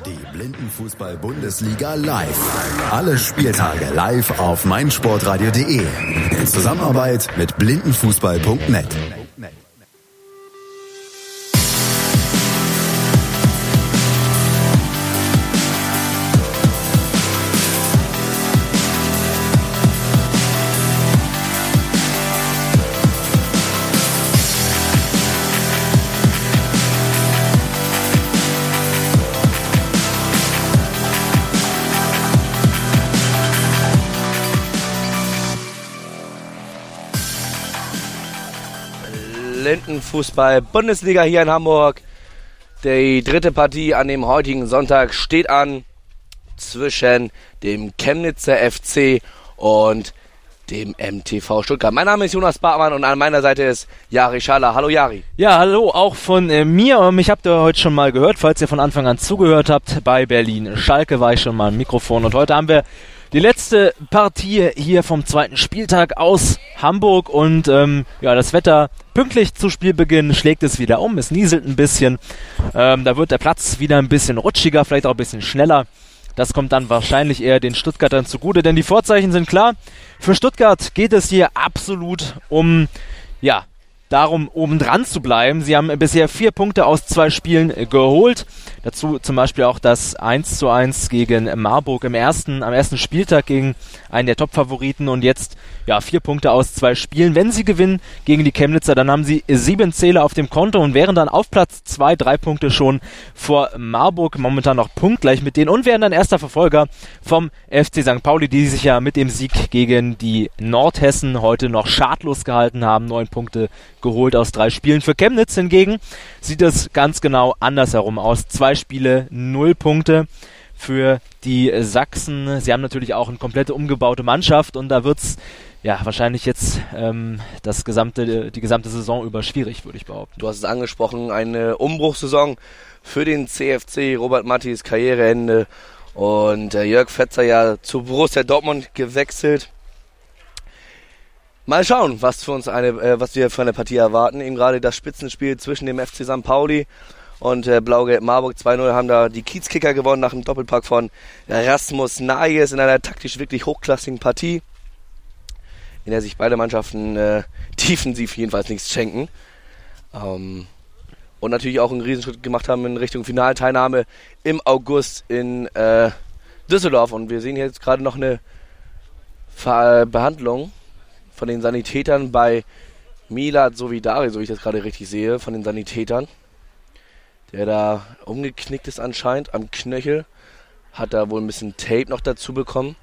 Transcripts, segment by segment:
Die Blindenfußball-Bundesliga live. Alle Spieltage live auf meinsportradio.de. In Zusammenarbeit mit blindenfußball.net. Blindenfußball-Bundesliga hier in Hamburg. Die dritte Partie an dem heutigen Sonntag steht an zwischen dem Chemnitzer FC und dem MTV Stuttgart. Mein Name ist Jonas Bartmann und an meiner Seite ist Jari Schaller. Hallo Jari. Ja, hallo auch von mir. Mich habt ihr heute schon mal gehört, falls ihr von Anfang an zugehört habt. Bei Berlin Schalke war ich schon mal im Mikrofon und heute haben wir die letzte Partie hier vom zweiten Spieltag aus Hamburg und das Wetter pünktlich zu Spielbeginn schlägt es wieder um, es nieselt ein bisschen, da wird der Platz wieder ein bisschen rutschiger, vielleicht auch ein bisschen schneller. Das kommt dann wahrscheinlich eher den Stuttgartern zugute, denn die Vorzeichen sind klar. Für Stuttgart geht es hier absolut darum, oben dran zu bleiben. Sie haben bisher 4 Punkte aus 2 Spielen geholt. Dazu zum Beispiel auch das 1:1 gegen Marburg am ersten Spieltag gegen einen der Top-Favoriten und jetzt 4 Punkte aus 2 Spielen. Wenn sie gewinnen gegen die Chemnitzer, dann haben sie 7 Zähler auf dem Konto und wären dann auf Platz 2, 3 Punkte schon vor Marburg, momentan noch punktgleich mit denen und wären dann erster Verfolger vom FC St. Pauli, die sich ja mit dem Sieg gegen die Nordhessen heute noch schadlos gehalten haben, 9 Punkte geholt aus 3 Spielen. Für Chemnitz hingegen sieht es ganz genau andersherum aus. 2 Spiele, 0 Punkte für die Sachsen. Sie haben natürlich auch eine komplett umgebaute Mannschaft und da wird es wahrscheinlich jetzt die gesamte Saison über schwierig, würde ich behaupten. Du hast es angesprochen, eine Umbruchssaison für den CFC, Robert Mattis Karriereende und Jörg Fetzer zu Borussia Dortmund gewechselt. Mal schauen, was wir für eine Partie erwarten. Eben gerade das Spitzenspiel zwischen dem FC St. Pauli und Blau-Gelb Marburg 2:0 haben da die Kiezkicker gewonnen nach dem Doppelpack von Rasmus Najes in einer taktisch wirklich hochklassigen Partie, in der sich beide Mannschaften defensiv jedenfalls nichts schenken. Und natürlich auch einen Riesenschritt gemacht haben in Richtung Finalteilnahme im August in Düsseldorf. Und wir sehen hier jetzt gerade noch eine Behandlung von den Sanitätern bei Milad Sovidari, so wie ich das gerade richtig sehe, von den Sanitätern. Der da umgeknickt ist anscheinend am Knöchel. Hat da wohl ein bisschen Tape noch dazu bekommen.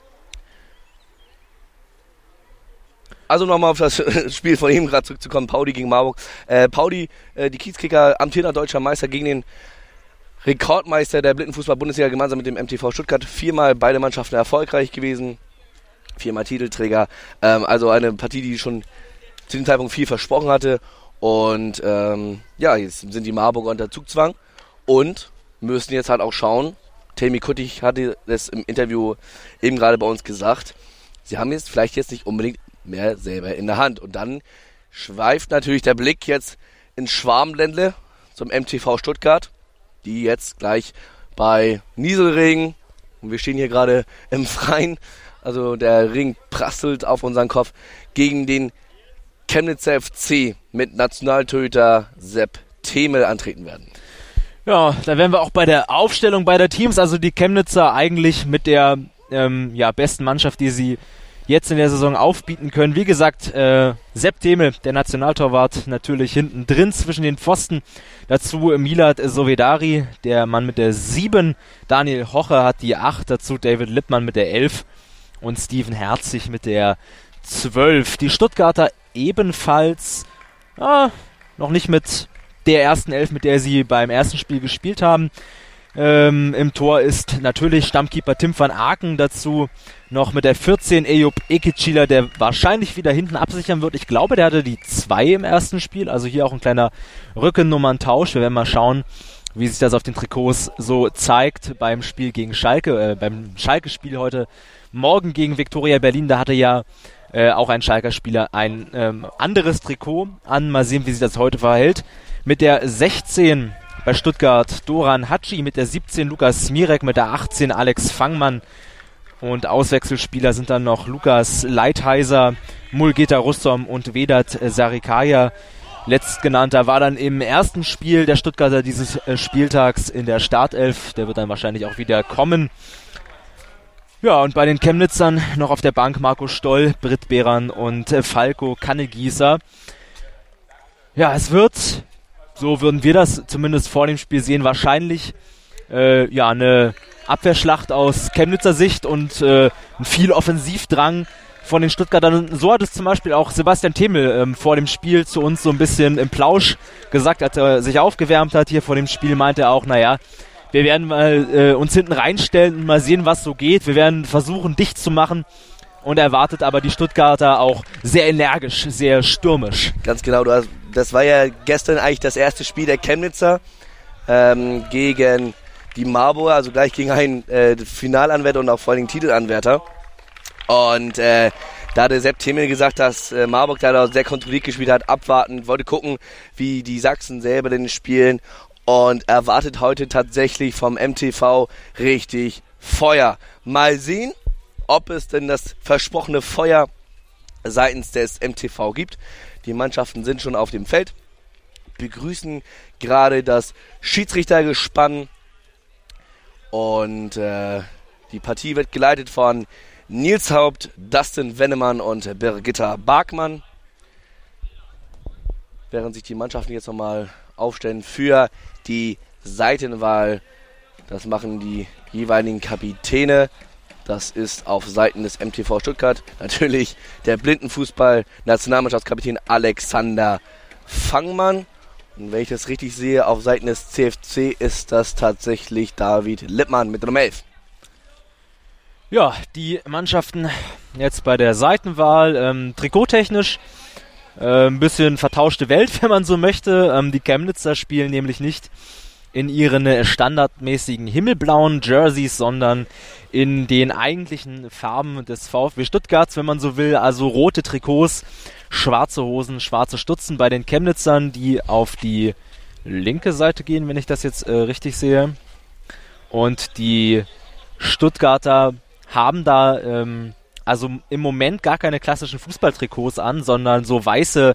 Also nochmal auf das Spiel von eben gerade zurückzukommen. Pauli gegen Marburg. Pauli, die Kiezkicker, amtierender deutscher Meister gegen den Rekordmeister der Blindenfußball-Bundesliga gemeinsam mit dem MTV Stuttgart. 4-mal beide Mannschaften erfolgreich gewesen. 4-mal Titelträger. Also eine Partie, die schon zu dem Zeitpunkt viel versprochen hatte. Und jetzt sind die Marburger unter Zugzwang und müssen jetzt halt auch schauen. Temi Kuttig hatte das im Interview eben gerade bei uns gesagt. Sie haben jetzt vielleicht nicht unbedingt mehr selber in der Hand. Und dann schweift natürlich der Blick jetzt ins Schwarmländle zum MTV Stuttgart, die jetzt gleich bei Nieselregen, und wir stehen hier gerade im Freien, also der Regen prasselt auf unseren Kopf, gegen den Chemnitzer FC mit Nationaltorhüter Sepp Themel antreten werden. Ja, da wären wir auch bei der Aufstellung beider Teams, also die Chemnitzer eigentlich mit der besten Mannschaft, die sie jetzt in der Saison aufbieten können. Wie gesagt, Sepp Themel, der Nationaltorwart, natürlich hinten drin zwischen den Pfosten. Dazu Milad Sovedari, der Mann mit der 7. Daniel Hoche hat die 8. Dazu David Lippmann mit der 11. Und Steven Herzig mit der 12. Die Stuttgarter ebenfalls noch nicht mit der ersten 11, mit der sie beim ersten Spiel gespielt haben. Im Tor ist natürlich Stammkeeper Tim van Aken, dazu noch mit der 14 Eyüp Ekicila, der wahrscheinlich wieder hinten absichern wird. Ich glaube, der hatte die 2 im ersten Spiel, also hier auch ein kleiner Rückennummern-Tausch. Wir werden mal schauen, wie sich das auf den Trikots so zeigt beim Spiel gegen Schalke, beim Schalke-Spiel heute Morgen gegen Viktoria Berlin. Da hatte ja auch ein Schalker Spieler ein anderes Trikot an. Mal sehen, wie sich das heute verhält. Mit der 16 Bei Stuttgart Doran Hatschi mit der 17, Lukas Smirek mit der 18, Alex Fangmann. Und Auswechselspieler sind dann noch Lukas Leitheiser, Mulgeta Russom und Vedat Sarikaya. Letztgenannter war dann im ersten Spiel der Stuttgarter dieses Spieltags in der Startelf. Der wird dann wahrscheinlich auch wieder kommen. Ja, und bei den Chemnitzern noch auf der Bank Marco Stoll, Britt Behran und Falco Kannegießer. Ja, es wird, so würden wir das zumindest vor dem Spiel sehen, wahrscheinlich eine Abwehrschlacht aus Chemnitzer Sicht und viel Offensivdrang von den Stuttgartern. So hat es zum Beispiel auch Sebastian Themel vor dem Spiel zu uns so ein bisschen im Plausch gesagt, als er sich aufgewärmt hat. Hier vor dem Spiel meinte er auch, wir werden mal uns hinten reinstellen und mal sehen, was so geht. Wir werden versuchen, dicht zu machen. Und er erwartet aber die Stuttgarter auch sehr energisch, sehr stürmisch. Ganz genau, das war ja gestern eigentlich das erste Spiel der Chemnitzer gegen die Marburger, also gleich gegen einen Finalanwärter und auch vor allem Titelanwärter. Und da hatte Sepp Themel gesagt, dass Marburg da sehr kontrolliert gespielt hat, abwarten, wollte gucken, wie die Sachsen selber denn spielen und erwartet heute tatsächlich vom MTV richtig Feuer. Mal sehen, ob es denn das versprochene Feuer seitens des MTV gibt. Die Mannschaften sind schon auf dem Feld, begrüßen gerade das Schiedsrichtergespann und die Partie wird geleitet von Nils Haupt, Dustin Wennemann und Birgitta Barkmann. Während sich die Mannschaften jetzt nochmal aufstellen für die Seitenwahl, das machen die jeweiligen Kapitäne. Das ist auf Seiten des MTV Stuttgart natürlich der Blindenfußball-Nationalmannschaftskapitän Alexander Fangmann. Und wenn ich das richtig sehe, auf Seiten des CFC ist das tatsächlich David Lippmann mit Nummer 11. Ja, die Mannschaften jetzt bei der Seitenwahl, trikottechnisch ein bisschen vertauschte Welt, wenn man so möchte. Die Chemnitzer spielen nämlich nicht in ihren standardmäßigen himmelblauen Jerseys, sondern in den eigentlichen Farben des VfB Stuttgarts, wenn man so will. Also rote Trikots, schwarze Hosen, schwarze Stutzen bei den Chemnitzern, die auf die linke Seite gehen, wenn ich das jetzt richtig sehe. Und die Stuttgarter haben da also im Moment gar keine klassischen Fußballtrikots an, sondern so weiße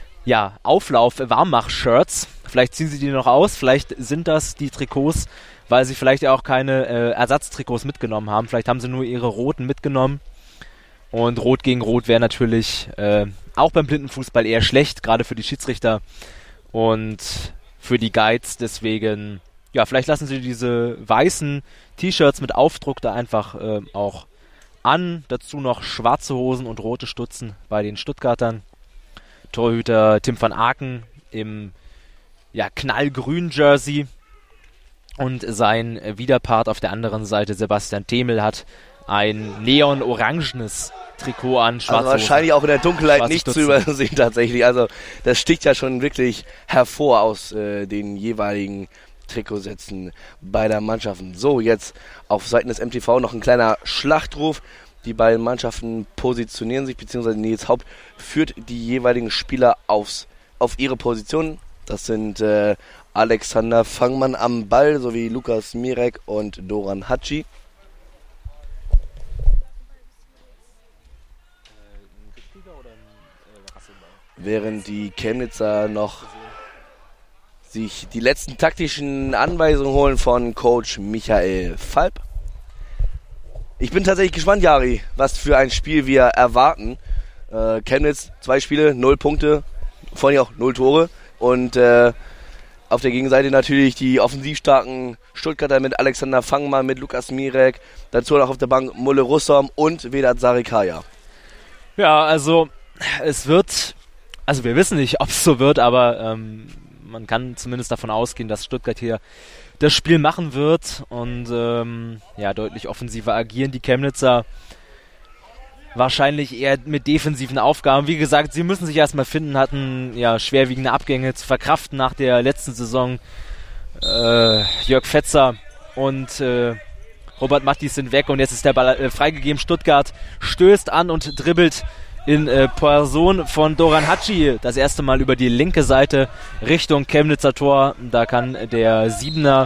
Auflauf-Warmmach-Shirts. Vielleicht ziehen sie die noch aus, vielleicht sind das die Trikots, weil sie vielleicht ja auch keine Ersatztrikots mitgenommen haben. Vielleicht haben sie nur ihre roten mitgenommen. Und Rot gegen Rot wäre natürlich auch beim Blindenfußball eher schlecht, gerade für die Schiedsrichter und für die Guides. Deswegen, vielleicht lassen sie diese weißen T-Shirts mit Aufdruck da einfach auch an. Dazu noch schwarze Hosen und rote Stutzen bei den Stuttgartern. Torhüter Tim van Aken im knallgrünen Jersey und sein Widerpart auf der anderen Seite, Sebastian Themel, hat ein neon-orangenes Trikot an. Also wahrscheinlich auch in der Dunkelheit nicht zu übersehen tatsächlich. Also das sticht ja schon wirklich hervor aus den jeweiligen Trikotsätzen beider Mannschaften. So, jetzt auf Seiten des MTV noch ein kleiner Schlachtruf. Die beiden Mannschaften positionieren sich, beziehungsweise Nils Haupt führt die jeweiligen Spieler auf ihre Positionen. Das sind Alexander Fangmann am Ball sowie Lukas Mirek und Doran Hatschi. Während die Chemnitzer noch sich die letzten taktischen Anweisungen holen von Coach Michael Falb. Ich bin tatsächlich gespannt, Jari, was für ein Spiel wir erwarten. Chemnitz, 2 Spiele, 0 Punkte, vor allem auch 0 Tore. Und auf der Gegenseite natürlich die offensivstarken Stuttgarter mit Alexander Fangmann, mit Lukas Mirek. Dazu noch auf der Bank Mulle Russom und Vedat Sarikaya. Ja, also es wird, also wir wissen nicht, ob es so wird, aber man kann zumindest davon ausgehen, dass Stuttgart hier das Spiel machen wird und deutlich offensiver agieren. Die Chemnitzer wahrscheinlich eher mit defensiven Aufgaben. Wie gesagt, sie müssen sich erstmal finden, hatten schwerwiegende Abgänge zu verkraften nach der letzten Saison. Jörg Fetzer und Robert Mattis sind weg und jetzt ist der Ball freigegeben. Stuttgart stößt an und dribbelt in Person von Doran Hatschi. Das erste Mal über die linke Seite Richtung Chemnitzer Tor. Da kann der Siebener,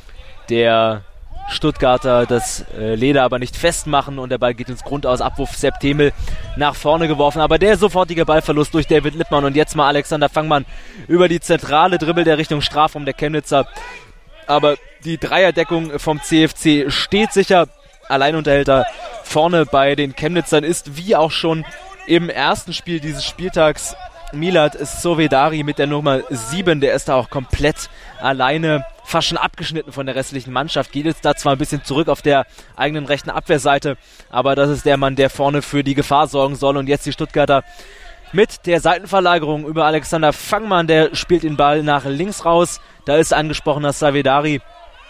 der Stuttgarter, das Leder aber nicht festmachen und der Ball geht ins Grundaus. Abwurf Sepp Themel nach vorne geworfen, aber der sofortige Ballverlust durch David Lippmann und jetzt mal Alexander Fangmann über die Zentrale, dribbelt der Richtung Strafraum der Chemnitzer. Aber die Dreierdeckung vom CFC steht sicher. Alleinunterhälter vorne bei den Chemnitzern ist, wie auch schon im ersten Spiel dieses Spieltags, Milad Sovedari mit der Nummer 7. Der ist da auch komplett alleine, fast schon abgeschnitten von der restlichen Mannschaft. Geht jetzt da zwar ein bisschen zurück auf der eigenen rechten Abwehrseite, aber das ist der Mann, der vorne für die Gefahr sorgen soll. Und jetzt die Stuttgarter mit der Seitenverlagerung über Alexander Fangmann. Der spielt den Ball nach links raus. Da ist angesprochener Sovedari.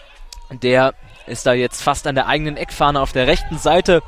Der ist da jetzt fast an der eigenen Eckfahne auf der rechten Seite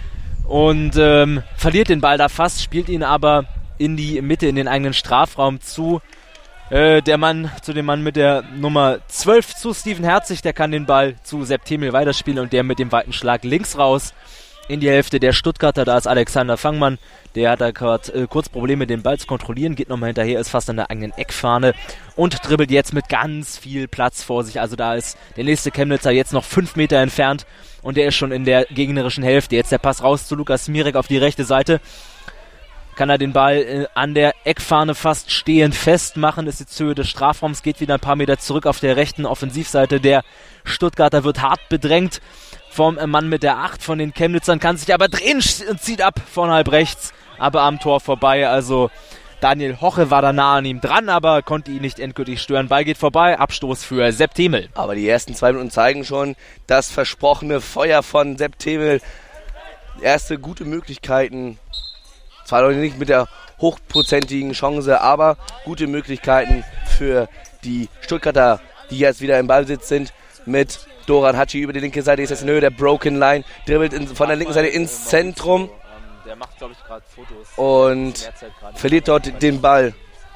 und verliert den Ball da fast, spielt ihn aber in die Mitte, in den eigenen Strafraum zu. Der Mann mit der Nummer 12 zu Steven Herzig, der kann den Ball zu Sepp Themel weiterspielen und der mit dem weiten Schlag links raus in die Hälfte der Stuttgarter. Da ist Alexander Fangmann, der hat da gerade kurz Probleme, den Ball zu kontrollieren, geht nochmal hinterher, ist fast an der eigenen Eckfahne und dribbelt jetzt mit ganz viel Platz vor sich. Also da ist der nächste Chemnitzer jetzt noch 5 Meter entfernt und der ist schon in der gegnerischen Hälfte. Jetzt der Pass raus zu Lukas Smirek auf die rechte Seite. Kann er den Ball an der Eckfahne fast stehend festmachen, ist jetzt Höhe des Strafraums, geht wieder ein paar Meter zurück auf der rechten Offensivseite. Der Stuttgarter wird hart bedrängt vom Mann mit der 8 von den Chemnitzern, kann sich aber drehen und zieht ab von halb rechts, aber am Tor vorbei. Also Daniel Hoche war da nah an ihm dran, aber konnte ihn nicht endgültig stören. Ball geht vorbei, Abstoß für Sepp Themel. Aber die ersten 2 Minuten zeigen schon das versprochene Feuer von Sepp Themel. Erste gute Möglichkeiten, zwar noch nicht mit der hochprozentigen Chance, aber gute Möglichkeiten für die Stuttgarter, die jetzt wieder im Ballbesitz sind, mit Doran Hatschi über die linke Seite, ist jetzt in Höhe der Broken Line, dribbelt von der linken Seite ins Zentrum. Der macht, glaube ich, gerade Fotos. Und verliert dort den Ball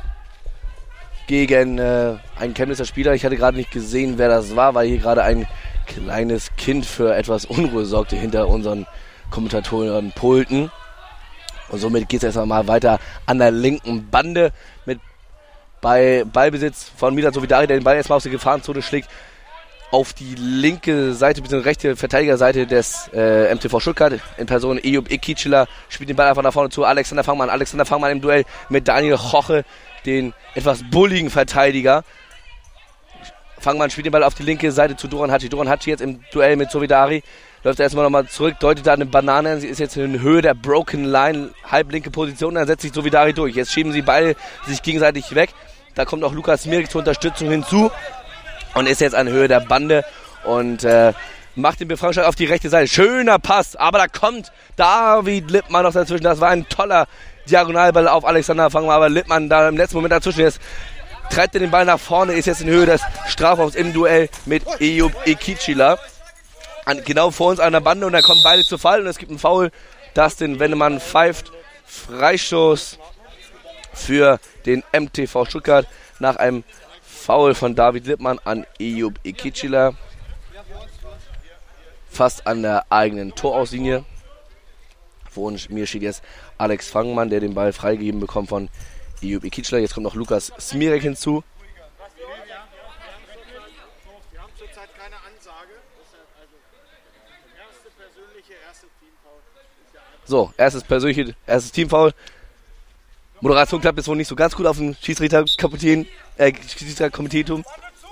gegen einen Chemnitzer Spieler. Ich hatte gerade nicht gesehen, wer das war, weil hier gerade ein kleines Kind für etwas Unruhe sorgte hinter unseren Kommentatoren Pulten. Und somit geht es erstmal mal weiter an der linken Bande mit bei Ballbesitz von Milad Sovedari, der den Ball erstmal aus der Gefahrenzone schlägt, auf die linke Seite bzw. rechte Verteidigerseite des MTV Stuttgart in Person Eyüp Ekicila, spielt den Ball einfach nach vorne zu Alexander Fangmann. Alexander Fangmann im Duell mit Daniel Hoche, den etwas bulligen Verteidiger. Fangmann spielt den Ball auf die linke Seite zu Doran Hatschi. Doran Hatschi jetzt im Duell mit Sovedari. Läuft erstmal nochmal zurück, deutet da eine Banane. Sie ist jetzt in Höhe der Broken Line, halblinke Position. Dann setzt sich Sovedari durch. Jetzt schieben sie beide sich gegenseitig weg. Da kommt auch Lukas Smirek zur Unterstützung hinzu. Und ist jetzt an Höhe der Bande und macht den Befreiungsschlag auf die rechte Seite. Schöner Pass, aber da kommt David Lippmann noch dazwischen. Das war ein toller Diagonalball auf Alexander Fangmann, aber Lippmann da im letzten Moment dazwischen. Jetzt treibt er den Ball nach vorne, ist jetzt in Höhe des Strafraums im Duell mit Eyüp Ekicila. Genau vor uns an der Bande und dann kommen beide zu Fall und es gibt einen Foul. Dustin Wennemann pfeift Freistoß für den MTV Stuttgart nach einem Foul von David Lippmann an Eyüp Ekicila. Fast an der eigenen Torauslinie. Vor mir steht jetzt Alex Fangmann, der den Ball freigegeben bekommt von Eyüp Ekicila. Jetzt kommt noch Lukas Smirek hinzu. Wir haben zurzeit keine Ansage. Erste Teamfoul. So, erstes Teamfoul. Moderation klappt jetzt wohl nicht so ganz gut auf dem Schiedsrichterkomiteetum.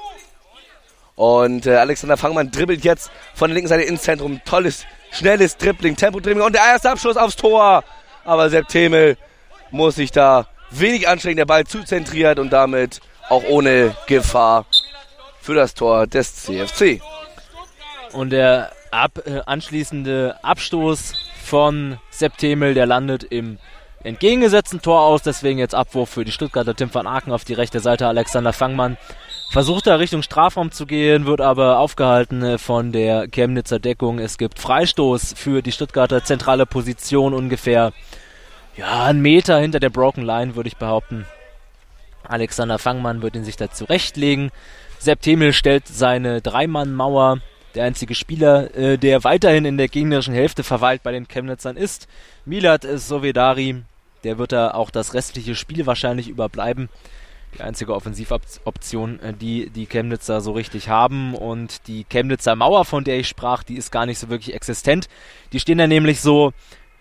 Und Alexander Fangmann dribbelt jetzt von der linken Seite ins Zentrum. Tolles, schnelles Dribbling, Tempo-Dribbling und der erste Abschluss aufs Tor. Aber Sepp Themel muss sich da wenig anstrengen. Der Ball zu zentriert und damit auch ohne Gefahr für das Tor des CFC. Und der anschließende Abstoß von Sepp Themel, der landet im entgegengesetzten Tor aus, deswegen jetzt Abwurf für die Stuttgarter. Tim van Aken auf die rechte Seite, Alexander Fangmann versucht da Richtung Strafraum zu gehen, wird aber aufgehalten von der Chemnitzer Deckung. Es gibt Freistoß für die Stuttgarter, zentrale Position ungefähr, ja, 1 Meter hinter der Broken Line, würde ich behaupten. Alexander Fangmann wird ihn sich da zurechtlegen. Sepp Themel stellt seine 3-Mann-Mauer. Der einzige Spieler, der weiterhin in der gegnerischen Hälfte verweilt bei den Chemnitzern, ist Milad Sovedari. Der wird da auch das restliche Spiel wahrscheinlich überbleiben. Die einzige Offensivoption, die Chemnitzer so richtig haben. Und die Chemnitzer Mauer, von der ich sprach, die ist gar nicht so wirklich existent. Die stehen da nämlich so,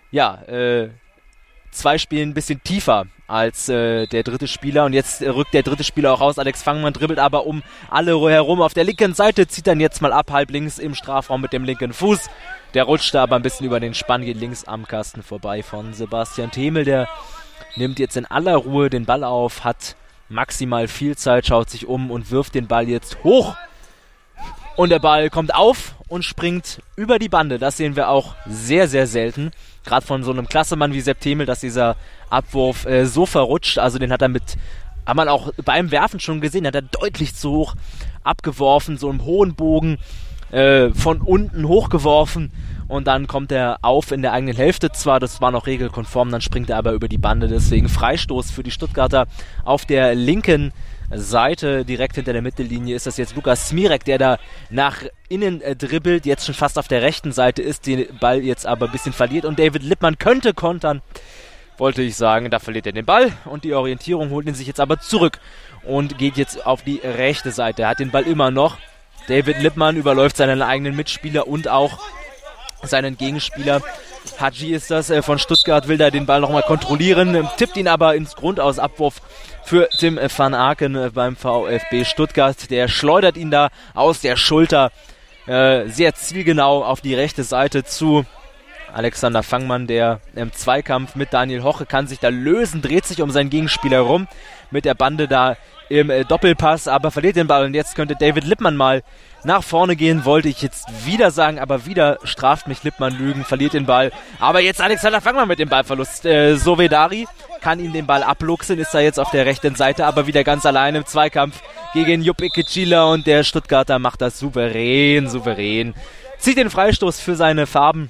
2 Spielen ein bisschen tiefer als der dritte Spieler. Und jetzt rückt der dritte Spieler auch raus. Alex Fangmann dribbelt aber um alle herum auf der linken Seite, zieht dann jetzt mal ab, halb links im Strafraum mit dem linken Fuß. Der rutscht da aber ein bisschen über den Spann, geht links am Kasten vorbei von Sebastian Themel. Der nimmt jetzt in aller Ruhe den Ball auf, hat maximal viel Zeit, schaut sich um und wirft den Ball jetzt hoch. Und der Ball kommt auf und springt über die Bande. Das sehen wir auch sehr, sehr selten. Gerade von so einem Klassemann wie Sepp Themel, dass dieser Abwurf so verrutscht. Also den hat man auch beim Werfen schon gesehen, hat er deutlich zu hoch abgeworfen, so im hohen Bogen von unten hochgeworfen. Und dann kommt er auf in der eigenen Hälfte zwar, das war noch regelkonform, dann springt er aber über die Bande. Deswegen Freistoß für die Stuttgarter auf der linken Seite, direkt hinter der Mittellinie ist das jetzt Lukas Smirek, der da nach innen dribbelt, jetzt schon fast auf der rechten Seite ist, den Ball jetzt aber ein bisschen verliert und David Lippmann könnte kontern, wollte ich sagen, da verliert er den Ball und die Orientierung holt ihn sich jetzt aber zurück und geht jetzt auf die rechte Seite, er hat den Ball immer noch, David Lippmann überläuft seinen eigenen Mitspieler und auch seinen Gegenspieler. Hadji ist das von Stuttgart, will da den Ball nochmal kontrollieren, tippt ihn aber ins Grundaus, Abwurf für Tim van Aken beim VfB Stuttgart. Der schleudert ihn da aus der Schulter sehr zielgenau auf die rechte Seite zu Alexander Fangmann, der im Zweikampf mit Daniel Hoche kann sich da lösen, dreht sich um seinen Gegenspieler rum mit der Bande da im Doppelpass, aber verliert den Ball und jetzt könnte David Lippmann mal nach vorne gehen, wollte ich jetzt wieder sagen, aber wieder straft mich Lippmann Lügen, verliert den Ball, aber jetzt Alexander Fangmann mit dem Ballverlust, Sovedari kann ihm den Ball abluchsen, ist da jetzt auf der rechten Seite, aber wieder ganz allein im Zweikampf gegen Jupp Ikecila und der Stuttgarter macht das souverän, zieht den Freistoß für seine Farben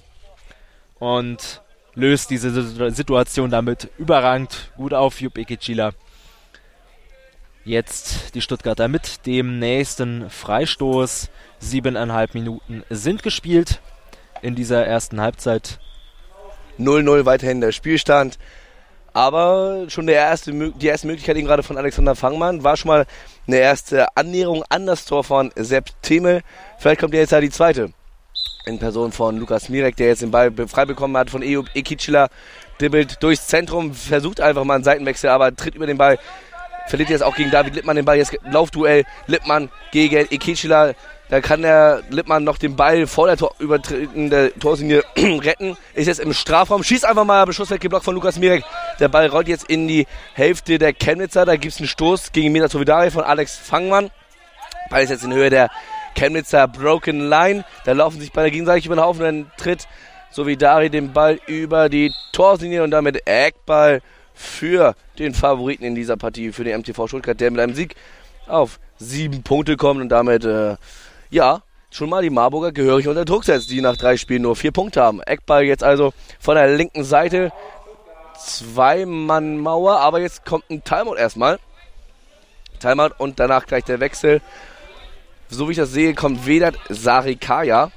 und löst diese Situation damit überragend gut auf, Jupp Ikecila. Jetzt die Stuttgarter mit dem nächsten Freistoß. 7,5 Minuten sind gespielt in dieser ersten Halbzeit. 0-0 weiterhin der Spielstand. Aber schon die erste Möglichkeit eben gerade von Alexander Fangmann war schon mal eine erste Annäherung an das Tor von Sepp Themel. Vielleicht kommt jetzt ja die zweite. In Person von Lukas Smirek, der jetzt den Ball frei bekommen hat von Eyüp Ikecila. Dribbelt durchs Zentrum, versucht einfach mal einen Seitenwechsel, aber tritt über den Ball. Verliert jetzt auch gegen David Lippmann den Ball. Jetzt Laufduell Lippmann gegen Ikecila. Da kann der Lippmann noch den Ball vor der übertretenden Torlinie retten. Ist jetzt im Strafraum. Schießt einfach mal, Beschuss weggeblockt von Lukas Smirek. Der Ball rollt jetzt in die Hälfte der Chemnitzer. Da gibt es einen Stoß gegen Meda Sovedari von Alex Fangmann. Ball ist jetzt in Höhe der Chemnitzer Broken Line. Da laufen sich beide gegenseitig über den Haufen. Dann tritt Sovedari den Ball über die Torlinie und damit Eckball für den Favoriten in dieser Partie, für den MTV Stuttgart, der mit einem Sieg auf 7 Punkte kommt und damit, schon mal die Marburger gehörig unter Druck setzt, die nach 3 Spielen nur 4 Punkte haben. Eckball jetzt also von der linken Seite, 2-Mann-Mauer, aber jetzt kommt ein Timeout erstmal. Timeout und danach gleich der Wechsel. So wie ich das sehe, kommt Vedat Sarikaya.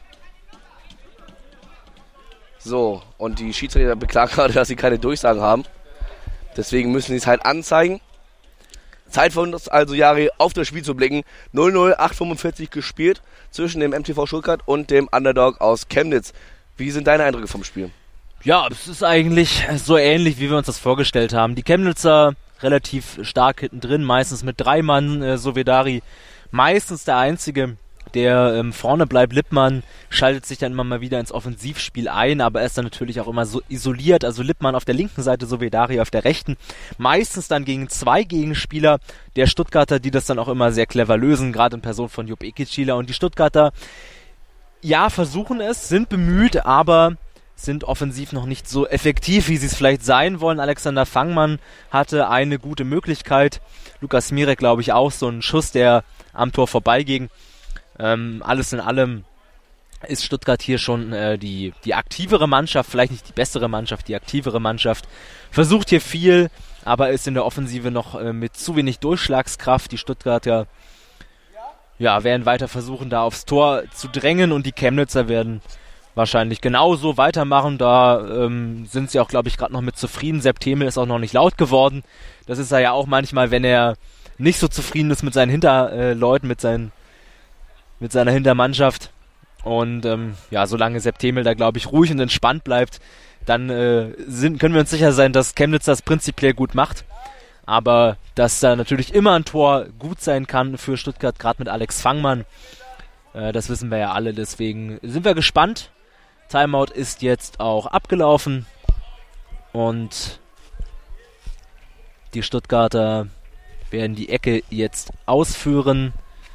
So, und die Schiedsrichter beklagen gerade, dass sie keine Durchsagen haben. Deswegen müssen sie es halt anzeigen. Zeit für uns also, Jari, auf das Spiel zu blicken. 0-0, 8:45 gespielt zwischen dem MTV Stuttgart und dem Underdog aus Chemnitz. Wie sind deine Eindrücke vom Spiel? Ja, es ist eigentlich so ähnlich, wie wir uns das vorgestellt haben. Die Chemnitzer relativ stark hinten drin, meistens mit 3 Mann, Sovedari meistens der Einzige, der vorne bleibt. Lippmann schaltet sich dann immer mal wieder ins Offensivspiel ein, aber er ist dann natürlich auch immer so isoliert. Also Lippmann auf der linken Seite, Sovedari auf der rechten. Meistens dann gegen 2 Gegenspieler der Stuttgarter, die das dann auch immer sehr clever lösen, gerade in Person von Jupp Ikecila. Und die Stuttgarter, ja, versuchen es, sind bemüht, aber sind offensiv noch nicht so effektiv, wie sie es vielleicht sein wollen. Alexander Fangmann hatte eine gute Möglichkeit. Lukas Smirek, glaube ich, auch so ein Schuss, der am Tor vorbeiging. Alles in allem ist Stuttgart hier schon die aktivere Mannschaft, vielleicht nicht die bessere Mannschaft, die aktivere Mannschaft. Versucht hier viel, aber ist in der Offensive noch mit zu wenig Durchschlagskraft. Die Stuttgarter werden weiter versuchen, da aufs Tor zu drängen und die Chemnitzer werden wahrscheinlich genauso weitermachen. Da sind sie auch, glaube ich, gerade noch mit zufrieden. Sepp Themel ist auch noch nicht laut geworden. Das ist er ja auch manchmal, wenn er nicht so zufrieden ist mit seinen Hinterleuten, mit seiner Hintermannschaft. Und solange Sepp Themel da, glaube ich, ruhig und entspannt bleibt, dann können wir uns sicher sein, dass Chemnitz das prinzipiell gut macht. Aber dass da natürlich immer ein Tor gut sein kann für Stuttgart, gerade mit Alex Fangmann, das wissen wir ja alle. Deswegen sind wir gespannt. Timeout ist jetzt auch abgelaufen und die Stuttgarter werden die Ecke jetzt ausführen.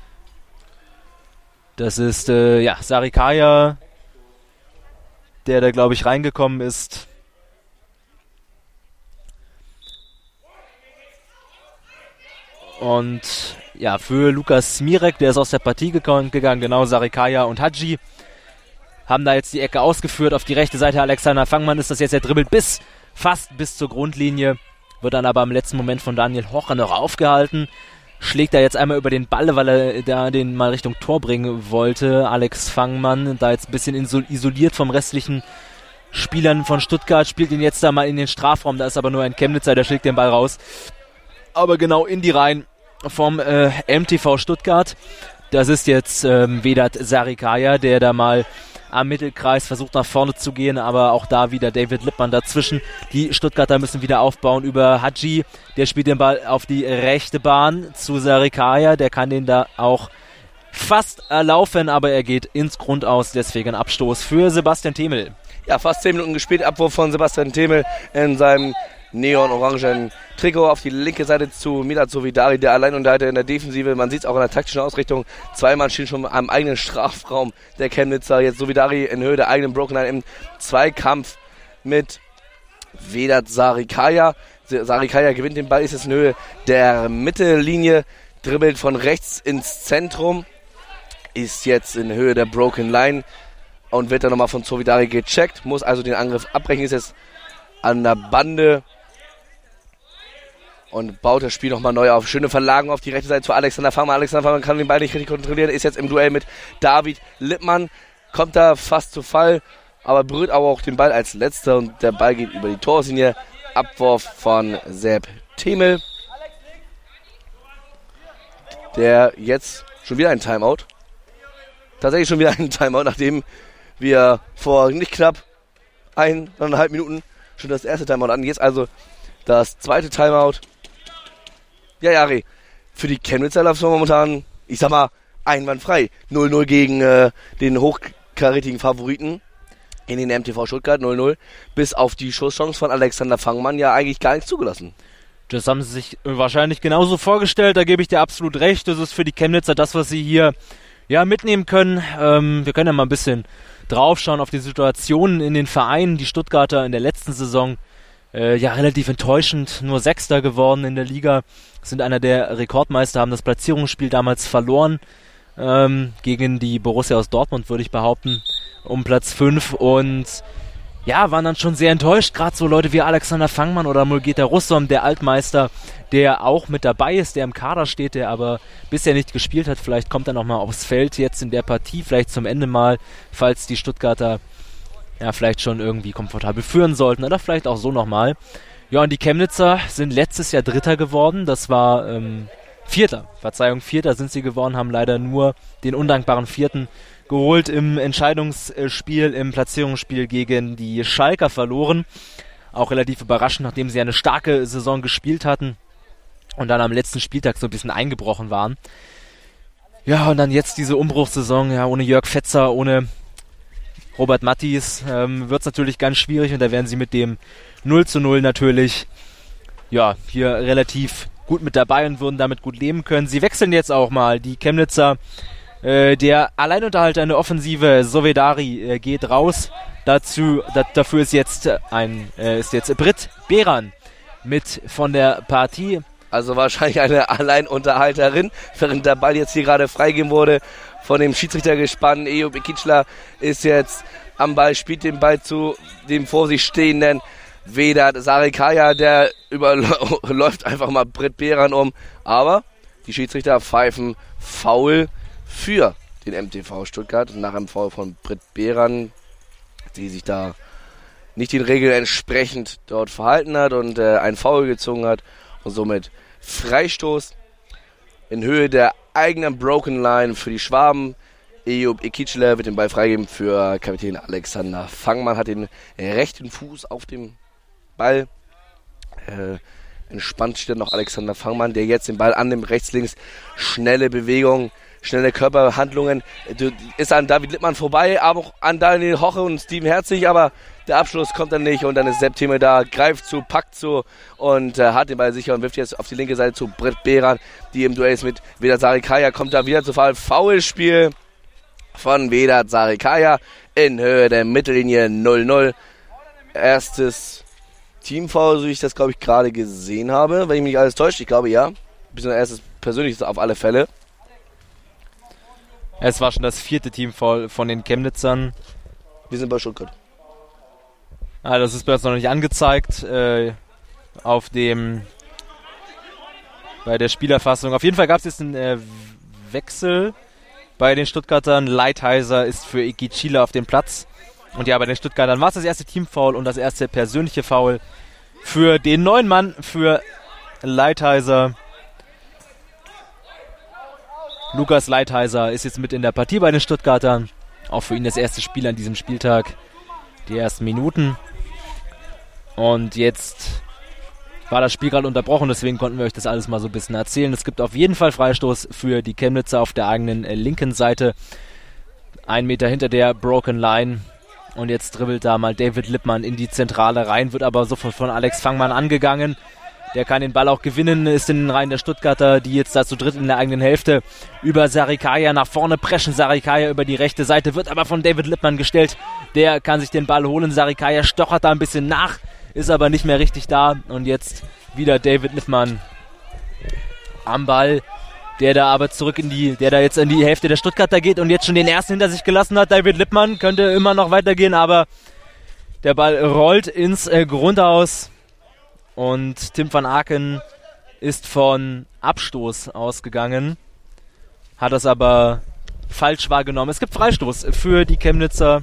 Das ist Sarikaya, der da, glaube ich, reingekommen ist. Und ja, für Lukas Smirek, der ist aus der Partie gegangen, genau, Sarikaya und Hadji haben da jetzt die Ecke ausgeführt. Auf die rechte Seite Alexander Fangmann ist das jetzt, der dribbelt fast bis zur Grundlinie, wird dann aber im letzten Moment von Daniel Hocher noch aufgehalten. Schlägt er jetzt einmal über den Ball, weil er da den mal Richtung Tor bringen wollte. Alex Fangmann, da jetzt ein bisschen isoliert vom restlichen Spielern von Stuttgart, spielt ihn jetzt da mal in den Strafraum. Da ist aber nur ein Chemnitzer, der schlägt den Ball raus. Aber genau in die Reihen vom MTV Stuttgart. Das ist jetzt Vedat Sarikaya, der da mal am Mittelkreis versucht nach vorne zu gehen, aber auch da wieder David Lippmann dazwischen. Die Stuttgarter müssen wieder aufbauen über Hadji. Der spielt den Ball auf die rechte Bahn zu Sarikaya. Der kann den da auch fast erlaufen, aber er geht ins Grundaus. Deswegen Abstoß für Sebastian Themel. Ja, fast 10 Minuten gespielt. Abwurf von Sebastian Themel in seinem neon-orangen Trikot auf die linke Seite zu Milad Sovidari, der Alleinunterhalter in der Defensive. Man sieht es auch in der taktischen Ausrichtung. 2 Mann stehen schon am eigenen Strafraum der Chemnitzer. Jetzt Sovidari in Höhe der eigenen Broken Line im Zweikampf mit Vedat Sarikaya. Sarikaya gewinnt den Ball, ist jetzt in Höhe der Mittellinie, dribbelt von rechts ins Zentrum, ist jetzt in Höhe der Broken Line und wird dann nochmal von Sovidari gecheckt, muss also den Angriff abbrechen, ist jetzt an der Bande und baut das Spiel nochmal neu auf. Schöne Verlagerung auf die rechte Seite zu Alexander Fangmann. Alexander Fangmann kann den Ball nicht richtig kontrollieren, ist jetzt im Duell mit David Lippmann, kommt da fast zu Fall, aber berührt aber auch den Ball als letzter und der Ball geht über die Torlinie. Abwurf von Sepp Themel, der jetzt schon wieder ein Timeout. Tatsächlich schon wieder ein Timeout, nachdem wir vor nicht knapp 1,5 Minuten schon das erste Timeout hatten. Jetzt also das zweite Timeout. Ja, Jari, für die Chemnitzer läuft es momentan, ich sag mal, einwandfrei. 0-0 gegen den hochkarätigen Favoriten in den MTV Stuttgart, 0-0. Bis auf die Schusschance von Alexander Fangmann ja eigentlich gar nichts zugelassen. Das haben sie sich wahrscheinlich genauso vorgestellt, da gebe ich dir absolut recht. Das ist für die Chemnitzer das, was sie hier mitnehmen können. Wir können ja mal ein bisschen draufschauen auf die Situationen in den Vereinen. Die Stuttgarter in der letzten Saison relativ enttäuschend, nur Sechster geworden in der Liga, sind einer der Rekordmeister, haben das Platzierungsspiel damals verloren gegen die Borussia aus Dortmund, würde ich behaupten, um Platz 5 und waren dann schon sehr enttäuscht, gerade so Leute wie Alexander Fangmann oder Mulgeta Russom, der Altmeister, der auch mit dabei ist, der im Kader steht, der aber bisher nicht gespielt hat. Vielleicht kommt er nochmal aufs Feld jetzt in der Partie, vielleicht zum Ende mal, falls die Stuttgarter vielleicht schon irgendwie komfortabel führen sollten oder vielleicht auch so nochmal. Ja, und die Chemnitzer sind letztes Jahr Dritter geworden, das war Vierter sind sie geworden, haben leider nur den undankbaren Vierten geholt im Entscheidungsspiel, im Platzierungsspiel gegen die Schalker verloren. Auch relativ überraschend, nachdem sie eine starke Saison gespielt hatten und dann am letzten Spieltag so ein bisschen eingebrochen waren. Ja, und dann jetzt diese Umbruchssaison, ohne Jörg Fetzer, ohne Robert Mattis, wird es natürlich ganz schwierig und da werden sie mit dem 0:0 natürlich hier relativ gut mit dabei und würden damit gut leben können. Sie wechseln jetzt auch mal, die Chemnitzer. Der Alleinunterhalter in der Offensive, Sovedari, geht raus. Dafür ist jetzt Britt Beran mit von der Partie. Also wahrscheinlich eine Alleinunterhalterin, während der Ball jetzt hier gerade freigegeben wurde von dem Schiedsrichtergespann. Eyüp Ikitschler ist jetzt am Ball, spielt den Ball zu dem vor sich stehenden Vedat Sarikaya, der läuft einfach mal Britt Beran um. Aber die Schiedsrichter pfeifen Foul für den MTV Stuttgart. Nach einem Foul von Britt Beran die sich da nicht den Regeln entsprechend dort verhalten hat und einen Foul gezogen hat und somit Freistoß in Höhe der eigenen Broken Line für die Schwaben. Eyüp Ekicila wird den Ball freigeben für Kapitän Alexander Fangmann, hat den rechten Fuß auf dem Ball. Entspannt steht noch Alexander Fangmann, der jetzt den Ball annimmt, rechts, links, schnelle Bewegung, schnelle Körperhandlungen. Ist an David Lippmann vorbei, aber auch an Daniel Hoche und Steven Herzig, aber der Abschluss kommt dann nicht und dann ist Sepp Theme da, greift zu, packt zu und hat den Ball sicher und wirft jetzt auf die linke Seite zu Britt Behran, die im Duell ist mit Vedat Sarikaya, kommt da wieder zu Fall. Foulspiel von Vedat Sarikaya in Höhe der Mittellinie 0-0. Erstes Teamfoul, so wie ich das, glaube ich, gerade gesehen habe, wenn ich mich nicht alles täusche. Ich glaube, ja. Bisschen erstes persönliches auf alle Fälle. Es war schon das 4. Teamfoul von den Chemnitzern. Wir sind bei Stuttgart. Das ist bei uns noch nicht angezeigt. Bei der Spielerfassung. Auf jeden Fall gab es jetzt einen Wechsel bei den Stuttgartern. Leitheiser ist für Ekicila auf dem Platz. Und ja, bei den Stuttgartern war es das erste Teamfoul und das erste persönliche Foul für den neuen Mann, für Leitheiser. Lukas Leitheiser ist jetzt mit in der Partie bei den Stuttgartern. Auch für ihn das erste Spiel an diesem Spieltag. Die ersten Minuten. Und jetzt war das Spiel gerade unterbrochen, deswegen konnten wir euch das alles mal so ein bisschen erzählen. Es gibt auf jeden Fall Freistoß für die Chemnitzer auf der eigenen linken Seite. 1 Meter hinter der Broken Line. Und jetzt dribbelt da mal David Lippmann in die Zentrale rein, wird aber sofort von Alex Fangmann angegangen. Der kann den Ball auch gewinnen, ist in den Reihen der Stuttgarter, die jetzt da zu dritt in der eigenen Hälfte über Sarikaya nach vorne preschen. Sarikaya über die rechte Seite, wird aber von David Lippmann gestellt. Der kann sich den Ball holen. Sarikaya stochert da ein bisschen nach, ist aber nicht mehr richtig da. Und jetzt wieder David Lippmann am Ball, der da aber der da jetzt in die Hälfte der Stuttgarter geht und jetzt schon den ersten hinter sich gelassen hat. David Lippmann könnte immer noch weitergehen, aber der Ball rollt ins Grundhaus und Tim van Aken ist von Abstoß ausgegangen, hat das aber falsch wahrgenommen. Es gibt Freistoß für die Chemnitzer.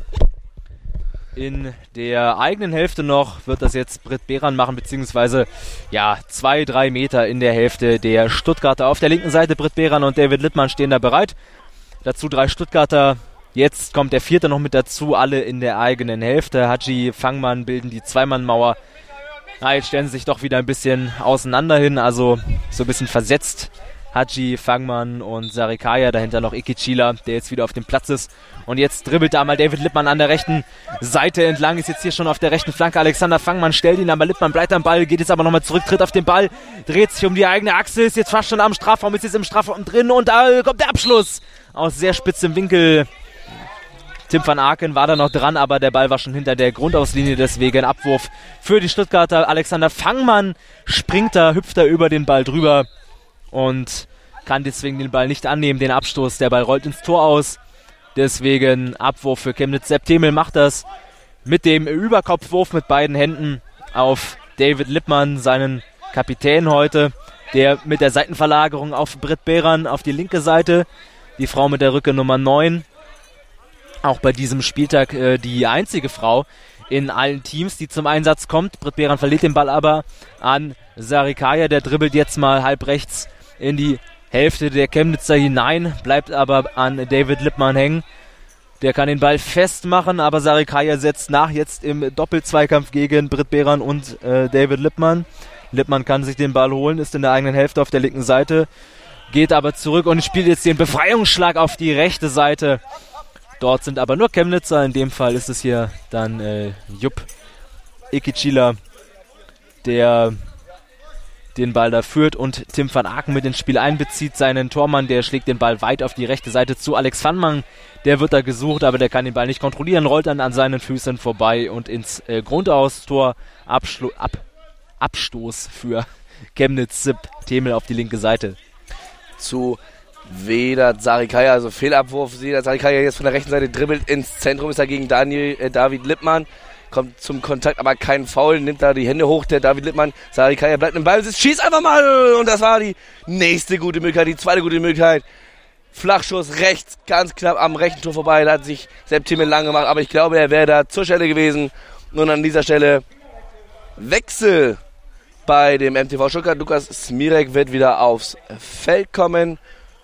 In der eigenen Hälfte noch wird das jetzt Britt Behran machen, beziehungsweise 2-3 Meter in der Hälfte der Stuttgarter. Auf der linken Seite Britt Behran und David Lippmann stehen da bereit. Dazu 3 Stuttgarter. Jetzt kommt der 4. noch mit dazu, alle in der eigenen Hälfte. Haji, Fangmann bilden die Zweimannmauer. Jetzt stellen sie sich doch wieder ein bisschen auseinander hin, also so ein bisschen versetzt. Haji, Fangmann und Sarikaya, dahinter noch Ekicila, der jetzt wieder auf dem Platz ist. Und jetzt dribbelt da mal David Lippmann an der rechten Seite entlang, ist jetzt hier schon auf der rechten Flanke. Alexander Fangmann stellt ihn, aber Lippmann bleibt am Ball, geht jetzt aber nochmal zurück, tritt auf den Ball, dreht sich um die eigene Achse, ist jetzt fast schon am Strafraum, ist jetzt im Strafraum drin und da kommt der Abschluss aus sehr spitzem Winkel. Tim van Aken war da noch dran, aber der Ball war schon hinter der Grundauslinie, deswegen Abwurf für die Stuttgarter. Alexander Fangmann springt da, hüpft da über den Ball drüber und kann deswegen den Ball nicht annehmen, den Abstoß. Der Ball rollt ins Tor aus, deswegen Abwurf für Chemnitz. Sepp Themel macht das mit dem Überkopfwurf mit beiden Händen auf David Lippmann, seinen Kapitän heute, der mit der Seitenverlagerung auf Britt Behran auf die linke Seite, die Frau mit der Rücke Nummer 9. Auch bei diesem Spieltag die einzige Frau in allen Teams, die zum Einsatz kommt. Britt Behran verliert den Ball aber an Sarikaya, der dribbelt jetzt mal halb rechts in die Hälfte der Chemnitzer hinein, bleibt aber an David Lippmann hängen. Der kann den Ball festmachen, aber Sarikaya setzt nach, jetzt im Doppelzweikampf gegen Britt Behran und David Lippmann. Lippmann kann sich den Ball holen, ist in der eigenen Hälfte auf der linken Seite, geht aber zurück und spielt jetzt den Befreiungsschlag auf die rechte Seite. Dort sind aber nur Chemnitzer, in dem Fall ist es hier dann Jupp Ekicila, der den Ball da führt und Tim van Aken mit ins Spiel einbezieht. Seinen Tormann, der schlägt den Ball weit auf die rechte Seite zu. Alex Fangmann, der wird da gesucht, aber der kann den Ball nicht kontrollieren, rollt dann an seinen Füßen vorbei und ins Grundaustor. Abstoß für Chemnitz, Sepp Themel auf die linke Seite. Zu Vedat Sarikaya, also Fehlabwurf. Vedat Sarikaya jetzt von der rechten Seite dribbelt ins Zentrum, ist da gegen David Lippmann. Kommt zum Kontakt, aber kein Foul, nimmt da die Hände hoch, der David Lippmann. Sarikaya bleibt im Ball, schießt einfach mal und das war die nächste gute Möglichkeit, die zweite gute Möglichkeit Flachschuss rechts, ganz knapp am rechten Tor vorbei. Da hat sich Sepp Timmel lang gemacht, aber ich glaube, er wäre da zur Stelle gewesen. Nun an dieser Stelle Wechsel bei dem MTV Stuttgart. Lukas Smirek wird wieder aufs Feld kommen.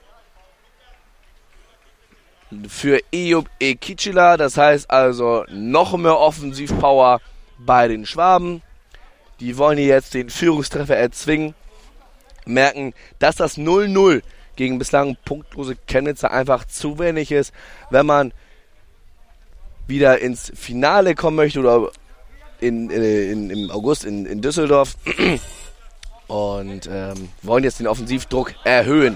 Für Eyüp Ekicila, das heißt also noch mehr Offensivpower bei den Schwaben. Die wollen hier jetzt den Führungstreffer erzwingen. Merken, dass das 0-0 gegen bislang punktlose Chemnitzer einfach zu wenig ist, wenn man wieder ins Finale kommen möchte oder im August in Düsseldorf und wollen jetzt den Offensivdruck erhöhen.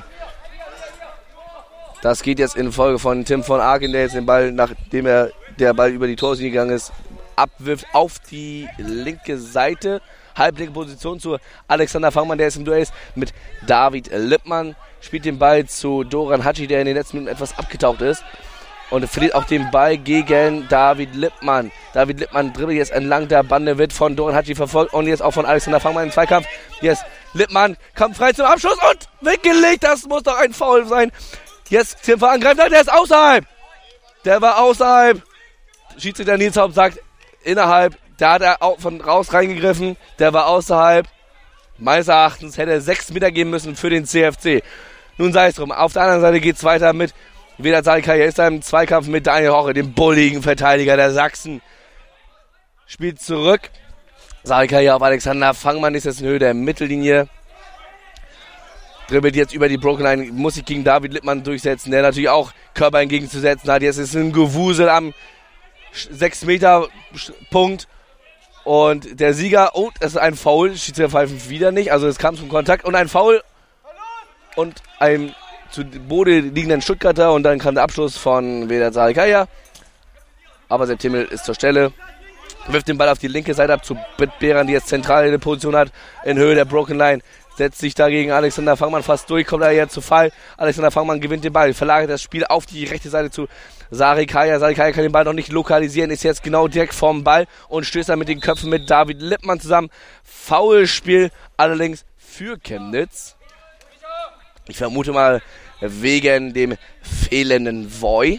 Das geht jetzt in Folge von Tim von Aken, der jetzt den Ball, nachdem der Ball über die Torlinie gegangen ist, abwirft auf die linke Seite. Halblinke Position zu Alexander Fangmann, der ist im Duell mit David Lippmann. Spielt den Ball zu Doran Hatschi, der in den letzten Minuten etwas abgetaucht ist. Und verliert auch den Ball gegen David Lippmann. David Lippmann dribbelt jetzt entlang der Bande, wird von Doran Hatschi verfolgt und jetzt auch von Alexander Fangmann im Zweikampf. Jetzt Lippmann kommt frei zum Abschluss und weggelegt. Das muss doch ein Foul sein. Jetzt Tim von angreift, der ist außerhalb. Der war außerhalb. Schiedsrichter Nils Haupt sagt innerhalb. Da hat er auch von raus reingegriffen. Der war außerhalb. Meines Erachtens hätte er 6 Meter geben müssen für den CFC. Nun sei es drum. Auf der anderen Seite geht es weiter mit Vedat Sarikaya. Ist da im Zweikampf mit Daniel Roche, dem bulligen Verteidiger der Sachsen. Spielt zurück. Sarikaya auf Alexander Fangmann, ist jetzt in Höhe der Mittellinie. Dribbelt jetzt über die Broken Line, muss sich gegen David Lippmann durchsetzen, der natürlich auch Körper entgegenzusetzen hat. Jetzt ist ein Gewusel am 6-Meter-Punkt. Und der Sieger, oh, das ist ein Foul, Schiedsrichter pfeifen wieder nicht, also es kam zum Kontakt und ein Foul und ein zu Boden liegenden Stuttgarter und dann kam der Abschluss von Vedat Sarikaya. Aber Sepp Timmel ist zur Stelle, wirft den Ball auf die linke Seite ab zu Britt Behrens, die jetzt zentrale Position hat, in Höhe der Broken Line. Setzt sich dagegen Alexander Fangmann fast durch, kommt er jetzt zu Fall. Alexander Fangmann gewinnt den Ball, verlagert das Spiel auf die rechte Seite zu Sarikaya. Sarikaya kann den Ball noch nicht lokalisieren, ist jetzt genau direkt vorm Ball und stößt dann mit den Köpfen mit David Lippmann zusammen. Foulspiel allerdings für Chemnitz. Ich vermute mal wegen dem fehlenden Voy.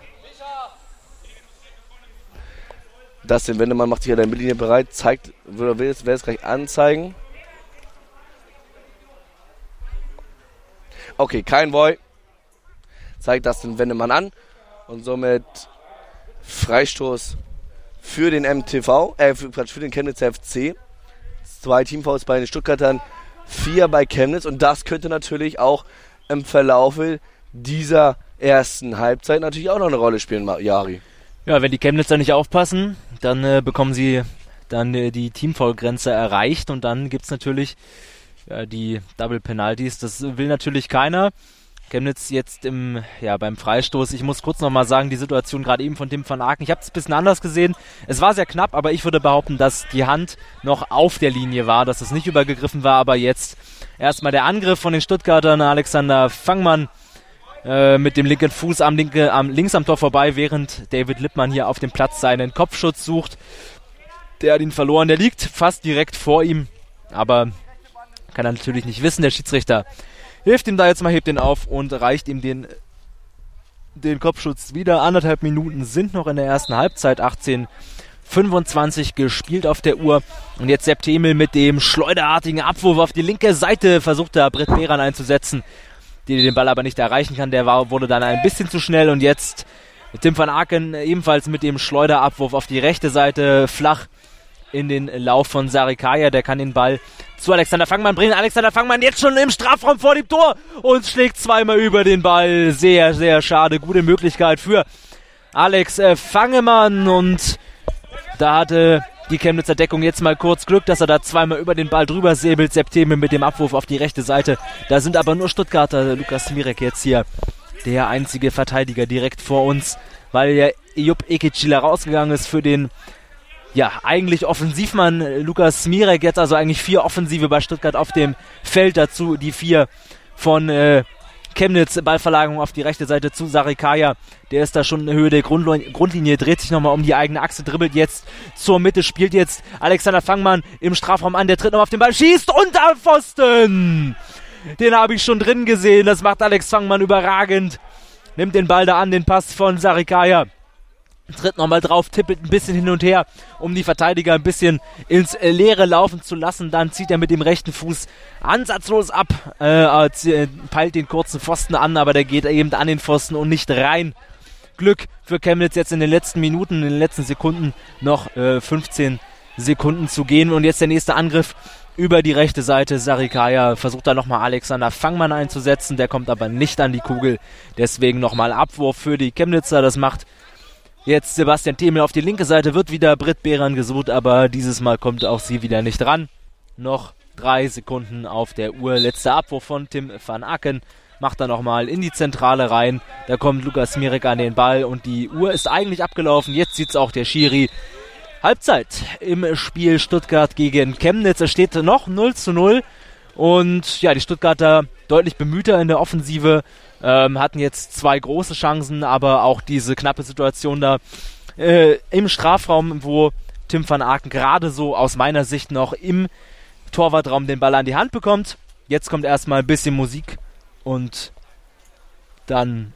Dustin Wendemann macht sich an der Mittellinie bereit, zeigt, will es gleich anzeigen. Okay, kein Voy. Zeigt Dustin Wendemann an. Und somit Freistoß für den MTV, für den Chemnitzer FC. 2 Teamfouls bei den Stuttgartern, 4 bei Chemnitz. Und das könnte natürlich auch im Verlaufe dieser ersten Halbzeit natürlich auch noch eine Rolle spielen, Jari. Ja, wenn die Chemnitzer nicht aufpassen, dann bekommen sie dann die Teamfoul-Grenze erreicht. Und dann gibt es natürlich die Double Penalties. Das will natürlich keiner. Chemnitz jetzt beim Freistoß. Ich muss kurz nochmal sagen, die Situation gerade eben von Tim van Aken. Ich habe es ein bisschen anders gesehen. Es war sehr knapp, aber ich würde behaupten, dass die Hand noch auf der Linie war, dass es nicht übergegriffen war. Aber jetzt erstmal der Angriff von den Stuttgartern. Alexander Fangmann mit dem linken Fuß links am Tor vorbei, während David Lippmann hier auf dem Platz seinen Kopfschutz sucht. Der hat ihn verloren. Der liegt fast direkt vor ihm, aber kann er natürlich nicht wissen. Der Schiedsrichter hilft ihm da jetzt mal, hebt ihn auf und reicht ihm den Kopfschutz wieder. 1,5 Minuten sind noch in der ersten Halbzeit. 18:25 gespielt auf der Uhr. Und jetzt Sepp Timmel mit dem schleuderartigen Abwurf auf die linke Seite versucht da Britt Behrens einzusetzen, die den Ball aber nicht erreichen kann. Der wurde dann ein bisschen zu schnell. Und jetzt Tim van Aken ebenfalls mit dem Schleuderabwurf auf die rechte Seite flach in den Lauf von Sarikaya. Der kann den Ball zu Alexander Fangmann bringen. Alexander Fangmann jetzt schon im Strafraum vor dem Tor und schlägt zweimal über den Ball. Sehr, sehr schade. Gute Möglichkeit für Alex Fangemann. Und da hatte die Chemnitzer Deckung jetzt mal kurz Glück, dass er da zweimal über den Ball drüber säbelt. Sepp Timmel mit dem Abwurf auf die rechte Seite. Da sind aber nur Stuttgarter. Lukas Smirek jetzt hier der einzige Verteidiger direkt vor uns, weil ja Eyüp Ekicila rausgegangen ist für den eigentlich Offensivmann Lukas Smirek. Jetzt also eigentlich 4 Offensive bei Stuttgart auf dem Feld. Dazu die 4 von Chemnitz. Ballverlagerung auf die rechte Seite zu Sarikaya. Der ist da schon in Höhe der Grundlinie, dreht sich nochmal um die eigene Achse, dribbelt jetzt zur Mitte, spielt jetzt Alexander Fangmann im Strafraum an. Der tritt nochmal auf den Ball, schießt unter Pfosten. Den habe ich schon drin gesehen. Das macht Alex Fangmann überragend. Nimmt den Ball da an, den Pass von Sarikaya. Tritt nochmal drauf, tippelt ein bisschen hin und her, um die Verteidiger ein bisschen ins Leere laufen zu lassen. Dann zieht er mit dem rechten Fuß ansatzlos ab, peilt den kurzen Pfosten an, aber der geht eben an den Pfosten und nicht rein. Glück für Chemnitz jetzt in den letzten Minuten, in den letzten Sekunden noch 15 Sekunden zu gehen. Und jetzt der nächste Angriff über die rechte Seite. Sarikaya versucht da nochmal Alexander Fangmann einzusetzen, der kommt aber nicht an die Kugel. Deswegen nochmal Abwurf für die Chemnitzer, das macht jetzt Sebastian Themel auf die linke Seite, wird wieder Britt Behran gesucht, aber dieses Mal kommt auch sie wieder nicht ran. Noch 3 Sekunden auf der Uhr. Letzter Abwurf von Tim van Aken. Macht er nochmal in die Zentrale rein. Da kommt Lukas Mirek an den Ball und die Uhr ist eigentlich abgelaufen. Jetzt sieht's auch der Schiri. Halbzeit im Spiel Stuttgart gegen Chemnitz. Es steht noch 0:0. Und ja, die Stuttgarter deutlich bemühter in der Offensive. Hatten jetzt 2 große Chancen, aber auch diese knappe Situation da im Strafraum, wo Tim van Aken gerade so aus meiner Sicht noch im Torwartraum den Ball an die Hand bekommt. Jetzt kommt erstmal ein bisschen Musik und dann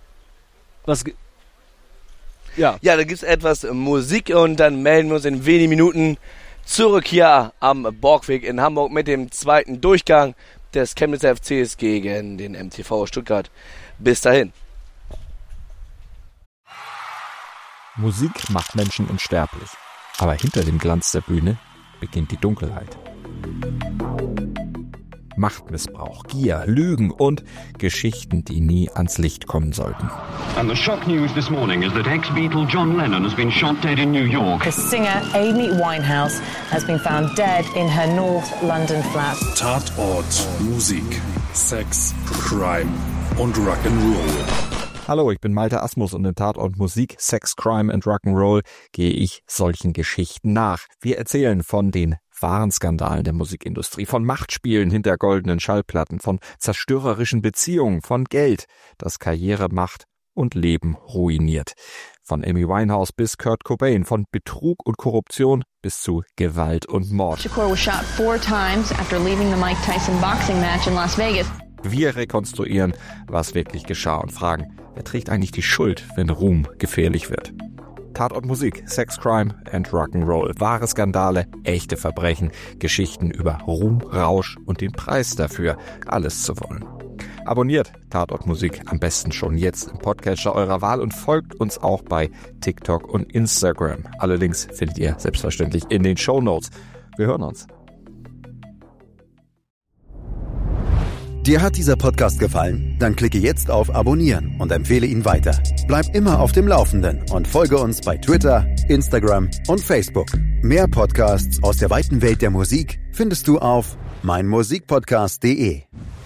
Ja, da gibt es etwas Musik und dann melden wir uns in wenigen Minuten zurück hier am Borgweg in Hamburg mit dem zweiten Durchgang des Chemnitzer FCs gegen den MTV Stuttgart. Bis dahin. Musik macht Menschen unsterblich, aber hinter dem Glanz der Bühne beginnt die Dunkelheit. Machtmissbrauch, Gier, Lügen und Geschichten, die nie ans Licht kommen sollten. And the shock news this morning is that ex-Beatle John Lennon has been shot dead in New York. The singer Amy Winehouse has been found dead in her North London flat. Tatort, Musik, Sex, Crime und Rock'n'Roll. Hallo, ich bin Malte Asmus und in Tatort Musik, Sex, Crime and Rock'n'Roll gehe ich solchen Geschichten nach. Wir erzählen von den wahren Skandalen der Musikindustrie, von Machtspielen hinter goldenen Schallplatten, von zerstörerischen Beziehungen, von Geld, das Karriere macht und Leben ruiniert. Von Amy Winehouse bis Kurt Cobain, von Betrug und Korruption bis zu Gewalt und Mord. Shakur was shot 4 times after leaving the Mike Tyson boxing match in Las Vegas. Wir rekonstruieren, was wirklich geschah und fragen, wer trägt eigentlich die Schuld, wenn Ruhm gefährlich wird? Tatort Musik, Sex, Crime and Rock'n'Roll. Wahre Skandale, echte Verbrechen, Geschichten über Ruhm, Rausch und den Preis dafür, alles zu wollen. Abonniert Tatort Musik am besten schon jetzt im Podcatcher eurer Wahl und folgt uns auch bei TikTok und Instagram. Alle Links findet ihr selbstverständlich in den Shownotes. Wir hören uns. Dir hat dieser Podcast gefallen? Dann klicke jetzt auf Abonnieren und empfehle ihn weiter. Bleib immer auf dem Laufenden und folge uns bei Twitter, Instagram und Facebook. Mehr Podcasts aus der weiten Welt der Musik findest du auf meinmusikpodcast.de.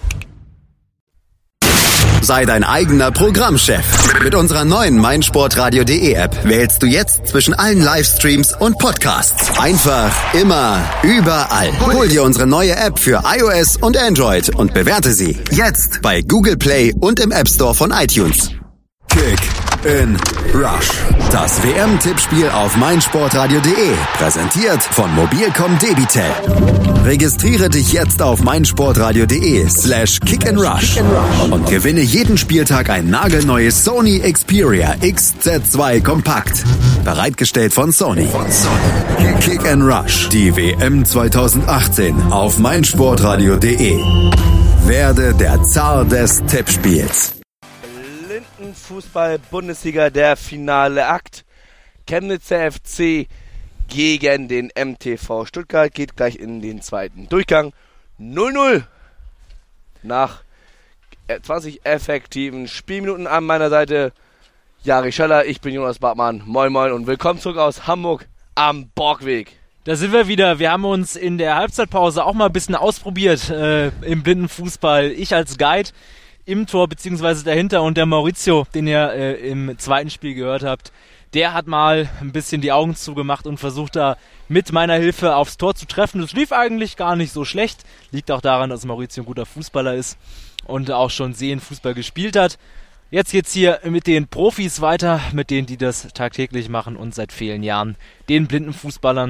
Sei dein eigener Programmchef. Mit unserer neuen meinsportradio.de App wählst du jetzt zwischen allen Livestreams und Podcasts. Einfach, immer, überall. Hol dir unsere neue App für iOS und Android und bewerte sie jetzt bei Google Play und im App Store von iTunes. Kick in Rush. Das WM-Tippspiel auf meinsportradio.de. Präsentiert von Mobilcom Debitel. Registriere dich jetzt auf meinsportradio.de/kickandrush und gewinne jeden Spieltag ein nagelneues Sony Xperia XZ2 Kompakt. Bereitgestellt von Sony. Kick and Rush. Die WM 2018 auf meinsportradio.de. Werde der Zar des Tippspiels. Fußball-Bundesliga, der finale Akt. Chemnitzer FC gegen den MTV Stuttgart geht gleich in den zweiten Durchgang. 0:0 nach 20 effektiven Spielminuten. An meiner Seite Jari Scheller, ich bin Jonas Bartmann. Moin moin und willkommen zurück aus Hamburg am Borgweg. Da sind wir wieder. Wir haben uns in der Halbzeitpause auch mal ein bisschen ausprobiert im Blindenfußball. Ich als Guide im Tor beziehungsweise dahinter und der Maurizio, den ihr im zweiten Spiel gehört habt, der hat mal ein bisschen die Augen zugemacht und versucht da mit meiner Hilfe aufs Tor zu treffen. Das lief eigentlich gar nicht so schlecht. Liegt auch daran, dass Maurizio ein guter Fußballer ist und auch schon Fußball gespielt hat. Jetzt geht's hier mit den Profis weiter, mit denen, die das tagtäglich machen und seit vielen Jahren, den blinden Fußballern.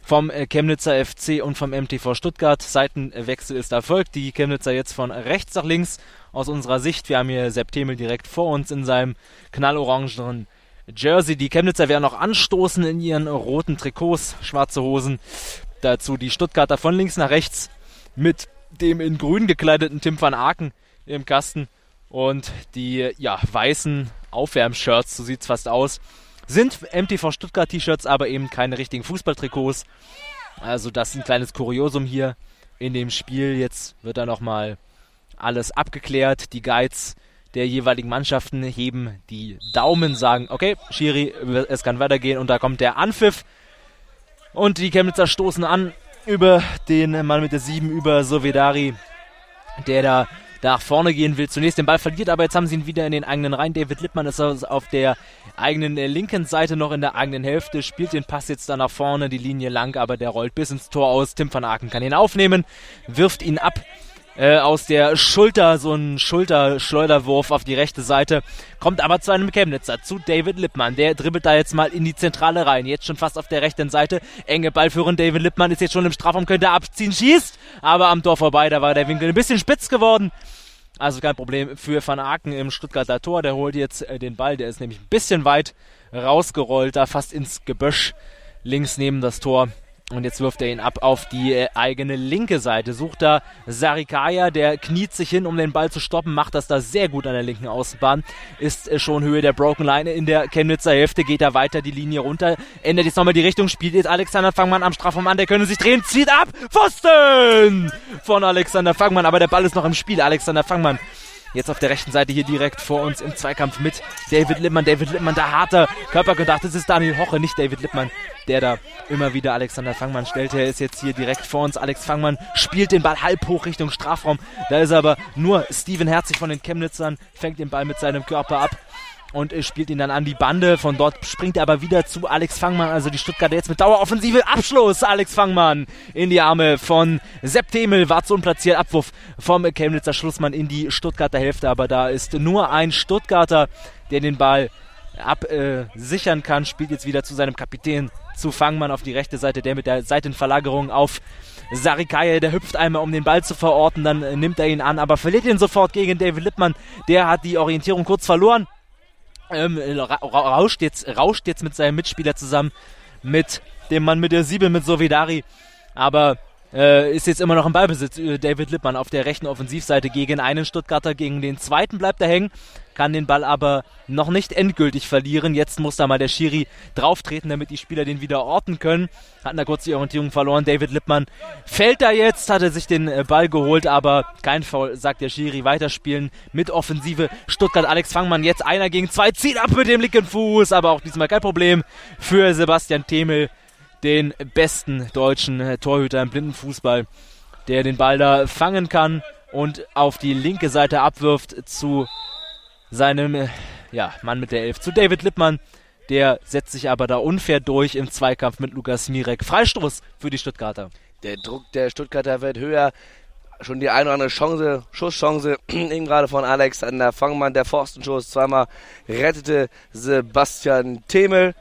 vom Chemnitzer FC und vom MTV Stuttgart. Seitenwechsel ist erfolgt. Die Chemnitzer jetzt von rechts nach links aus unserer Sicht. Wir haben hier Sepp Themel direkt vor uns in seinem knallorangenen Jersey. Die Chemnitzer werden noch anstoßen in ihren roten Trikots, schwarze Hosen. Dazu die Stuttgarter von links nach rechts mit dem in grün gekleideten Tim van Aken im Kasten. Und die weißen Aufwärmshirts, so sieht es fast aus, sind MTV Stuttgart T-Shirts, aber eben keine richtigen Fußballtrikots. Also das ist ein kleines Kuriosum hier in dem Spiel. Jetzt wird da nochmal alles abgeklärt. Die Guides der jeweiligen Mannschaften heben die Daumen, sagen, okay, Schiri, es kann weitergehen. Und da kommt der Anpfiff. Und die Chemnitzer stoßen an über den Mann mit der 7, über Sovedari, der da nach vorne gehen will. Zunächst den Ball verliert, aber jetzt haben sie ihn wieder in den eigenen Reihen. David Lippmann ist auf der eigenen linken Seite noch in der eigenen Hälfte, spielt den Pass jetzt da nach vorne, die Linie lang, aber der rollt bis ins Tor aus. Tim van Aken kann ihn aufnehmen, wirft ihn ab aus der Schulter, so ein Schulterschleuderwurf auf die rechte Seite, kommt aber zu einem Chemnitzer, zu David Lippmann, der dribbelt da jetzt mal in die Zentrale rein, jetzt schon fast auf der rechten Seite, enge Ballführung, David Lippmann ist jetzt schon im Strafraum, könnte abziehen, schießt, aber am Tor vorbei, da war der Winkel ein bisschen spitz geworden, also kein Problem für Van Aken im Stuttgarter Tor, der holt jetzt den Ball, der ist nämlich ein bisschen weit rausgerollt, da fast ins Gebösch, links neben das Tor. Und jetzt wirft er ihn ab auf die eigene linke Seite. Sucht da Sarikaya, der kniet sich hin, um den Ball zu stoppen. Macht das da sehr gut an der linken Außenbahn. Ist schon Höhe der Broken Line in der Chemnitzer Hälfte. Geht da weiter die Linie runter. Ändert jetzt nochmal die Richtung. Spielt jetzt Alexander Fangmann am Strafraum an. Der könnte sich drehen. Zieht ab. Pfosten von Alexander Fangmann. Aber der Ball ist noch im Spiel. Alexander Fangmann jetzt auf der rechten Seite hier direkt vor uns im Zweikampf mit David Lippmann. David Lippmann, da harter Körperkontakt. Das ist Daniel Hoche, nicht David Lippmann, der da immer wieder Alexander Fangmann stellt. Er ist jetzt hier direkt vor uns. Alex Fangmann spielt den Ball halb hoch Richtung Strafraum. Da ist aber nur Steven Herzig von den Chemnitzern, fängt den Ball mit seinem Körper ab und spielt ihn dann an die Bande. Von dort springt er aber wieder zu Alex Fangmann. Also die Stuttgarter jetzt mit Daueroffensive. Abschluss. Alex Fangmann in die Arme von Sepp Themel. War zu unplatziert. Abwurf vom Chemnitzer Schlussmann in die Stuttgarter Hälfte. Aber da ist nur ein Stuttgarter, der den Ball absichern kann. Spielt jetzt wieder zu seinem Kapitän, zu Fangmann auf die rechte Seite. Der mit der Seitenverlagerung auf Sarikaya, der hüpft einmal, um den Ball zu verorten. Dann nimmt er ihn an, aber verliert ihn sofort gegen David Lippmann. Der hat die Orientierung kurz verloren. Rauscht jetzt mit seinem Mitspieler zusammen, mit dem Mann mit der 7, mit Sovedari, aber ist jetzt immer noch im Ballbesitz. David Lippmann auf der rechten Offensivseite gegen einen Stuttgarter, gegen den zweiten bleibt er hängen, kann den Ball aber noch nicht endgültig verlieren. Jetzt muss da mal der Schiri drauftreten, damit die Spieler den wieder orten können. Hat da kurz die Orientierung verloren. David Lippmann fällt da jetzt, hat er sich den Ball geholt, aber kein Foul, sagt der Schiri. Weiterspielen mit Offensive. Stuttgart, Alex Fangmann, jetzt 1 gegen 2, zieht ab mit dem linken Fuß, aber auch diesmal kein Problem für Sebastian Themel, den besten deutschen Torhüter im Blindenfußball, der den Ball da fangen kann und auf die linke Seite abwirft zu seinem Mann mit der 11, zu David Lippmann. Der setzt sich aber da unfair durch im Zweikampf mit Lukas Mirek. Freistoß für die Stuttgarter. Der Druck der Stuttgarter wird höher. Schon die eine oder andere Schusschance, eben gerade von Alexander Fangmann. Der Pfostenschuss zweimal rettete Sebastian Themel.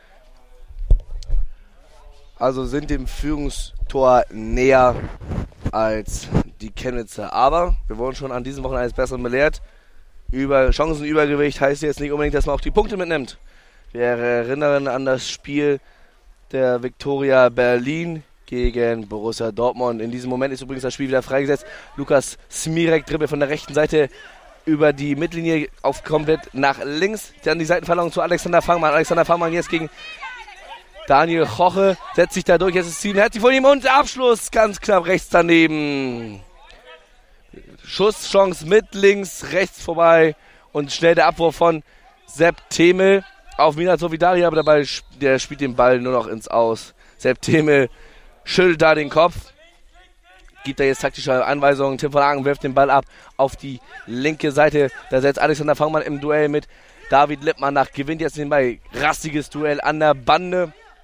Also sind dem Führungstor näher als die Chemnitzer. Aber wir wurden schon an diesem Wochenende eines Besseren belehrt. Chancenübergewicht heißt jetzt nicht unbedingt, dass man auch die Punkte mitnimmt. Wir erinnern an das Spiel der Viktoria Berlin gegen Borussia Dortmund. In diesem Moment ist übrigens das Spiel wieder freigesetzt. Lukas Smirek dribbelt von der rechten Seite über die Mittellinie auf komplett nach links. Dann die Seitenverlagerung zu Alexander Fangmann. Alexander Fangmann jetzt gegen Daniel Hoche, setzt sich da durch. Jetzt ist Steven Herzig vor ihm und Abschluss ganz knapp rechts daneben. Schusschance mit links, rechts vorbei und schnell der Abwurf von Sepp Themel auf Minat Sovidari, aber dabei der spielt den Ball nur noch ins Aus. Sepp Themel schüttelt da den Kopf, gibt da jetzt taktische Anweisungen. Tim van Aken wirft den Ball ab auf die linke Seite. Da setzt Alexander Fangmann im Duell mit David Lippmann nach, gewinnt jetzt den Ball. Rastiges Duell an der Bande.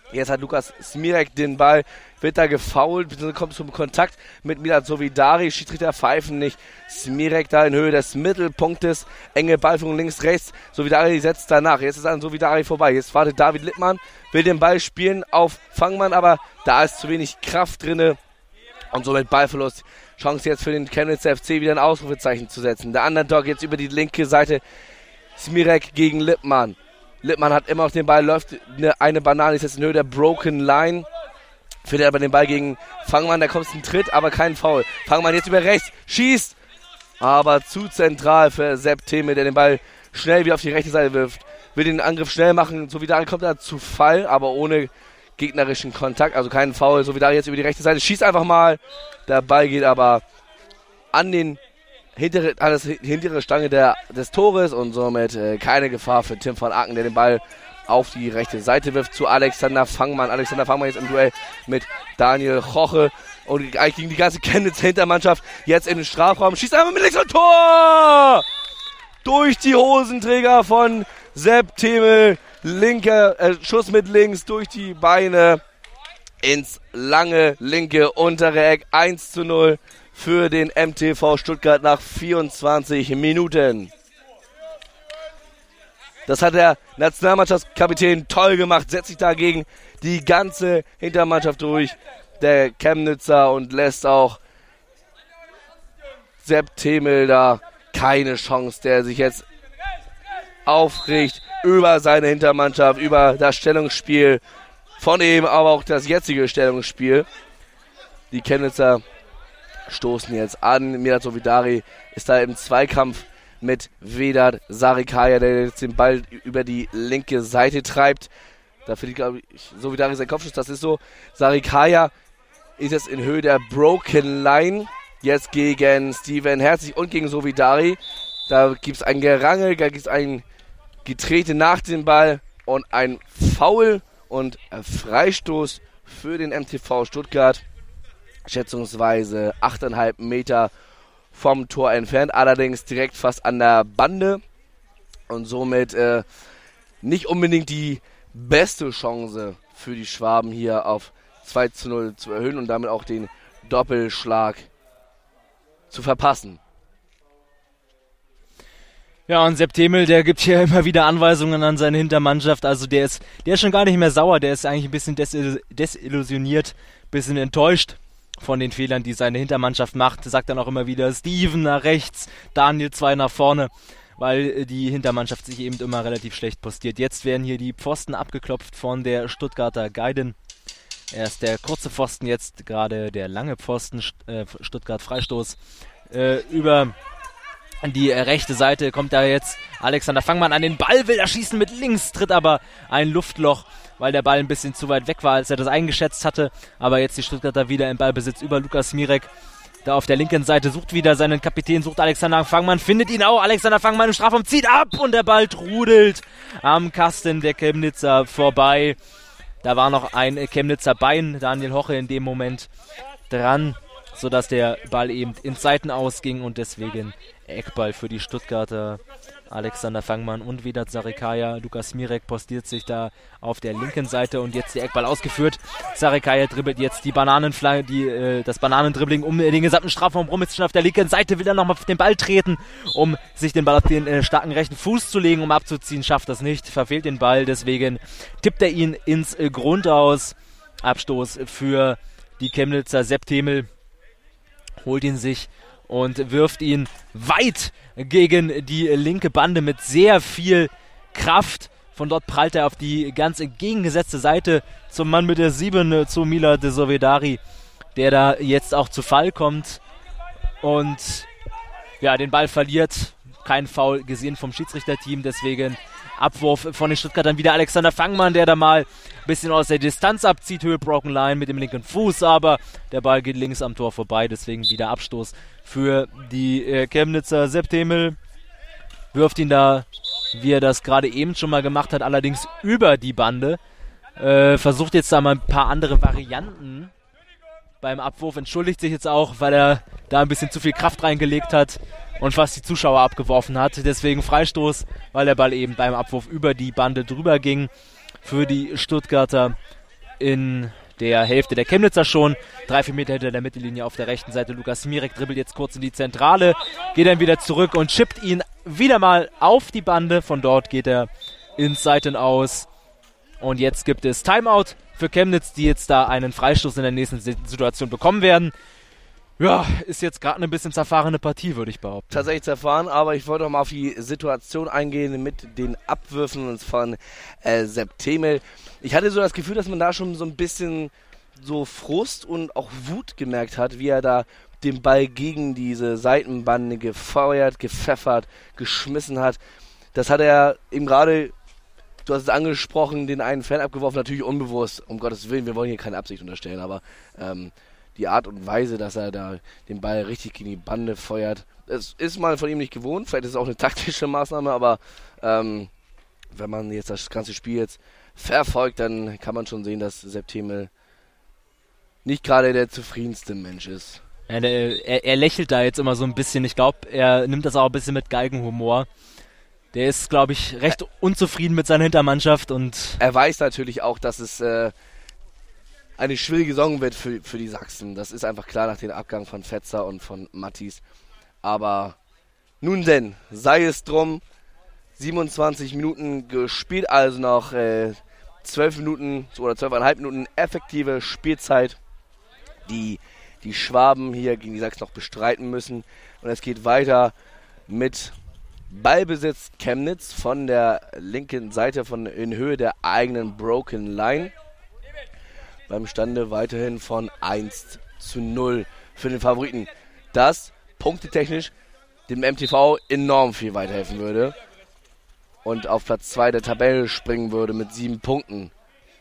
Jetzt hat Lukas Smirek den Ball, wird da gefoult, kommt zum Kontakt mit Milad Sovidari, Schiedsrichter pfeifen nicht. Smirek da in Höhe des Mittelpunktes, enge Ballführung links, rechts, Sovidari setzt danach. Jetzt ist an Sovidari vorbei, jetzt wartet David Lippmann, will den Ball spielen auf Fangmann, aber da ist zu wenig Kraft drinne und somit Ballverlust. Chance jetzt für den Chemnitzer FC wieder ein Ausrufezeichen zu setzen. Der Underdog jetzt über die linke Seite, Smirek gegen Lippmann. Lippmann hat immer noch den Ball, läuft eine Banane, ist jetzt in Höhe der Broken Line. Findet aber den Ball gegen Fangmann, da kommt ein Tritt, aber kein Foul. Fangmann jetzt über rechts, schießt, aber zu zentral für Sepp Themel, der den Ball schnell wieder auf die rechte Seite wirft. Will den Angriff schnell machen, Sovidari kommt da zu Fall, aber ohne gegnerischen Kontakt, also keinen Foul. Sovidari jetzt über die rechte Seite, schießt einfach mal. Der Ball geht aber an die hintere Stange des Tores und somit keine Gefahr für Tim von Aken, der den Ball auf die rechte Seite wirft zu Alexander Fangmann. Alexander Fangmann jetzt im Duell mit Daniel Choche und eigentlich gegen die ganze Chemnitzer Hintermannschaft jetzt in den Strafraum. Schießt einfach mit links und Tor! Durch die Hosenträger von Sepp Themel. Linker Schuss mit links durch die Beine ins lange linke untere Eck. 1:0 für den MTV Stuttgart nach 24 Minuten. Das hat der Nationalmannschaftskapitän toll gemacht, setzt sich dagegen die ganze Hintermannschaft durch, der Chemnitzer, und lässt auch Sepp Themel da keine Chance, der sich jetzt aufregt über seine Hintermannschaft, über das Stellungsspiel von ihm, aber auch das jetzige Stellungsspiel. Die Chemnitzer stoßen jetzt an. Milad Sovidari ist da im Zweikampf mit Vedat Sarikaya, der jetzt den Ball über die linke Seite treibt. Da verliert, glaube ich, Sovidari sein Kopfschuss. Das ist so. Sarikaya ist jetzt in Höhe der Broken Line. Jetzt gegen Steven Herzig und gegen Sovidari. Da gibt es ein Gerangel, da gibt es ein Getrete nach dem Ball und ein Foul und Freistoß für den MTV Stuttgart. Schätzungsweise 8,5 Meter vom Tor entfernt, allerdings direkt fast an der Bande und somit nicht unbedingt die beste Chance für die Schwaben hier auf 2:0 zu erhöhen und damit auch den Doppelschlag zu verpassen. Ja, und Sepp Themel, der gibt hier immer wieder Anweisungen an seine Hintermannschaft, also der ist schon gar nicht mehr sauer, der ist eigentlich ein bisschen desillusioniert, ein bisschen enttäuscht von den Fehlern, die seine Hintermannschaft macht. Sagt dann auch immer wieder Steven nach rechts, Daniel 2 nach vorne, weil die Hintermannschaft sich eben immer relativ schlecht postiert. Jetzt werden hier die Pfosten abgeklopft von der Stuttgarter Guiden. Erst der kurze Pfosten, jetzt gerade der lange Pfosten, Stuttgart Freistoß. Über die rechte Seite kommt da jetzt Alexander Fangmann an den Ball, will er schießen mit links, tritt aber ein Luftloch, weil der Ball ein bisschen zu weit weg war, als er das eingeschätzt hatte. Aber jetzt die Stuttgarter wieder im Ballbesitz über Lukas Smirek. Da auf der linken Seite sucht wieder seinen Kapitän, sucht Alexander Fangmann, findet ihn auch. Alexander Fangmann im Strafraum, zieht ab und der Ball trudelt am Kasten der Chemnitzer vorbei. Da war noch ein Chemnitzer Bein, Daniel Hoche in dem Moment dran, sodass der Ball eben ins Seiten ausging und deswegen Eckball für die Stuttgarter. Alexander Fangmann und Vedat Sarikaya. Lukas Smirek postiert sich da auf der linken Seite und jetzt der Eckball ausgeführt. Sarikaya dribbelt jetzt die das Bananendribbling um den gesamten Strafraum rum. Ist schon auf der linken Seite, will er nochmal auf den Ball treten, um sich den Ball auf den starken rechten Fuß zu legen, um abzuziehen. Schafft das nicht, verfehlt den Ball, deswegen tippt er ihn ins Grundaus. Abstoß für die Chemnitzer. Sepp Themel holt ihn sich und wirft ihn weit gegen die linke Bande mit sehr viel Kraft. Von dort prallt er auf die ganz entgegengesetzte Seite zum Mann mit der 7, zu Milad Sovidari, der da jetzt auch zu Fall kommt und ja, den Ball verliert. Kein Foul gesehen vom Schiedsrichterteam, deswegen Abwurf von den Stuttgartern. Wieder Alexander Fangmann, der da mal ein bisschen aus der Distanz abzieht, Höhe Broken Line mit dem linken Fuß, aber der Ball geht links am Tor vorbei, deswegen wieder Abstoß für die Chemnitzer. Sepp Themel wirft ihn da, wie er das gerade eben schon mal gemacht hat, allerdings über die Bande. Versucht jetzt da mal ein paar andere Varianten beim Abwurf, entschuldigt sich jetzt auch, weil er da ein bisschen zu viel Kraft reingelegt hat und fast die Zuschauer abgeworfen hat. Deswegen Freistoß, weil der Ball eben beim Abwurf über die Bande drüber ging für die Stuttgarter. in der Hälfte der Chemnitzer schon. 3-4 Meter hinter der Mittellinie auf der rechten Seite. Lukas Smirek dribbelt jetzt kurz in die Zentrale, geht dann wieder zurück und chippt ihn wieder mal auf die Bande. Von dort geht er ins Seitenaus. Und jetzt gibt es Timeout für Chemnitz, die jetzt da einen Freistoß in der nächsten Situation bekommen werden. Ja, ist jetzt gerade eine bisschen zerfahrene Partie, würde ich behaupten. Tatsächlich zerfahren, aber ich wollte noch mal auf die Situation eingehen mit den Abwürfen von Sepp Themel. Ich hatte so das Gefühl, dass man da schon so ein bisschen so Frust und auch Wut gemerkt hat, wie er da den Ball gegen diese Seitenbande gefeuert, gepfeffert, geschmissen hat. Das hat er eben gerade, du hast es angesprochen, den einen Fan abgeworfen, natürlich unbewusst, um Gottes Willen, wir wollen hier keine Absicht unterstellen, aber die Art und Weise, dass er da den Ball richtig gegen die Bande feuert, das ist man von ihm nicht gewohnt. Vielleicht ist es auch eine taktische Maßnahme, aber wenn man jetzt das ganze Spiel jetzt verfolgt, dann kann man schon sehen, dass Sepp Themel nicht gerade der zufriedenste Mensch ist. Er lächelt da jetzt immer so ein bisschen. Ich glaube, er nimmt das auch ein bisschen mit Galgenhumor. Der ist, glaube ich, recht unzufrieden mit seiner Hintermannschaft. Und er weiß natürlich auch, dass es eine schwierige Saison wird für die Sachsen. Das ist einfach klar nach dem Abgang von Fetzer und von Mattis. Aber nun denn, sei es drum. 27 Minuten gespielt, also noch 12 Minuten oder 12,5 Minuten effektive Spielzeit, die Schwaben hier gegen die Sachsen noch bestreiten müssen. Und es geht weiter mit Ballbesitz Chemnitz von der linken Seite in Höhe der eigenen Broken Line. Beim Stande weiterhin von 1:0 für den Favoriten. Das punktetechnisch dem MTV enorm viel weiterhelfen würde. Und auf Platz 2 der Tabelle springen würde mit 7 Punkten.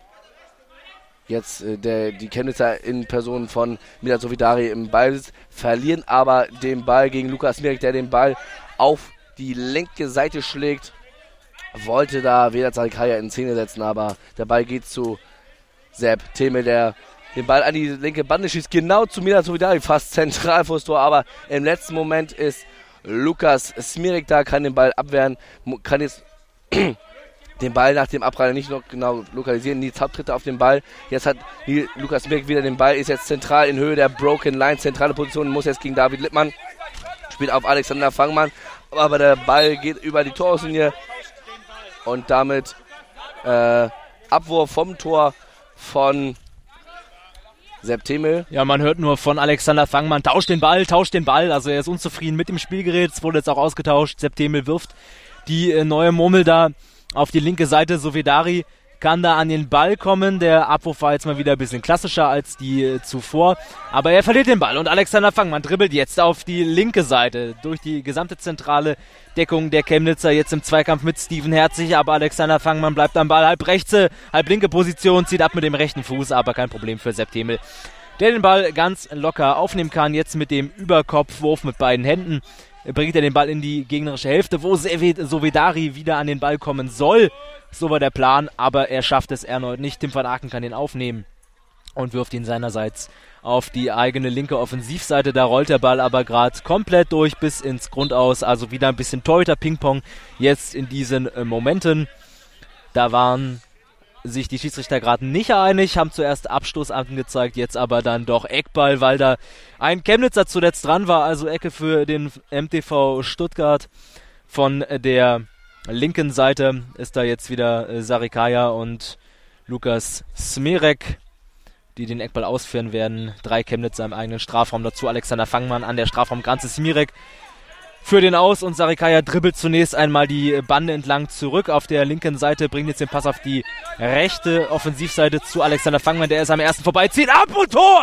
Jetzt die Chemnitzer in Person von Milad Sovidari im Ballbesitz, verlieren aber den Ball gegen Lukas Smirek, der den Ball auf die linke Seite schlägt. Wollte da Vedat Sarikaya in Szene setzen, aber der Ball geht zu Sepp Themel, der den Ball an die linke Bande schießt, genau zu Milad Sovidari, fast zentral vors Tor, aber im letzten Moment ist Lukas Smirek da, kann den Ball abwehren, kann jetzt den Ball nach dem Abprall nicht noch genau lokalisieren. Nils Haupt tritt auf den Ball. Jetzt hat Lukas Smirek wieder den Ball, ist jetzt zentral in Höhe der Broken Line, zentrale Position, muss jetzt gegen David Lippmann, spielt auf Alexander Fangmann, aber der Ball geht über die Torauslinie und damit Abwurf vom Tor von Sepp Themel. Ja, man hört nur von Alexander Fangmann, tauscht den Ball. Also er ist unzufrieden mit dem Spielgerät, es wurde jetzt auch ausgetauscht. Sepp Themel wirft die neue Murmel da auf die linke Seite. Sovedari kann da an den Ball kommen. Der Abwurf war jetzt mal wieder ein bisschen klassischer als die zuvor. Aber er verliert den Ball und Alexander Fangmann dribbelt jetzt auf die linke Seite durch die gesamte zentrale Deckung der Chemnitzer. Jetzt im Zweikampf mit Steven Herzig, aber Alexander Fangmann bleibt am Ball. Halb rechte, halb linke Position, zieht ab mit dem rechten Fuß, aber kein Problem für Sepp Themel, der den Ball ganz locker aufnehmen kann. Jetzt mit dem Überkopfwurf mit beiden Händen bringt er den Ball in die gegnerische Hälfte, wo Sovedari wieder an den Ball kommen soll. So war der Plan, aber er schafft es erneut nicht. Tim van Aken kann ihn aufnehmen und wirft ihn seinerseits auf die eigene linke Offensivseite. Da rollt der Ball aber gerade komplett durch bis ins Grundaus. Also wieder ein bisschen Torhüter-Ping-Pong jetzt in diesen Momenten. Da waren sich die Schiedsrichter gerade nicht einig, haben zuerst Abstoß angezeigt, jetzt aber dann doch Eckball, weil da ein Chemnitzer zuletzt dran war, also Ecke für den MTV Stuttgart. Von der linken Seite ist da jetzt wieder Sarikaya und Lukas Smirek, die den Eckball ausführen werden. 3 Chemnitzer im eigenen Strafraum, dazu Alexander Fangmann an der Strafraumgrenze. Smirek für den Aus und Sarikaya dribbelt zunächst einmal die Bande entlang zurück auf der linken Seite, bringt jetzt den Pass auf die rechte Offensivseite zu Alexander Fangmann, der ist am ersten vorbeizieht, ab und Tor!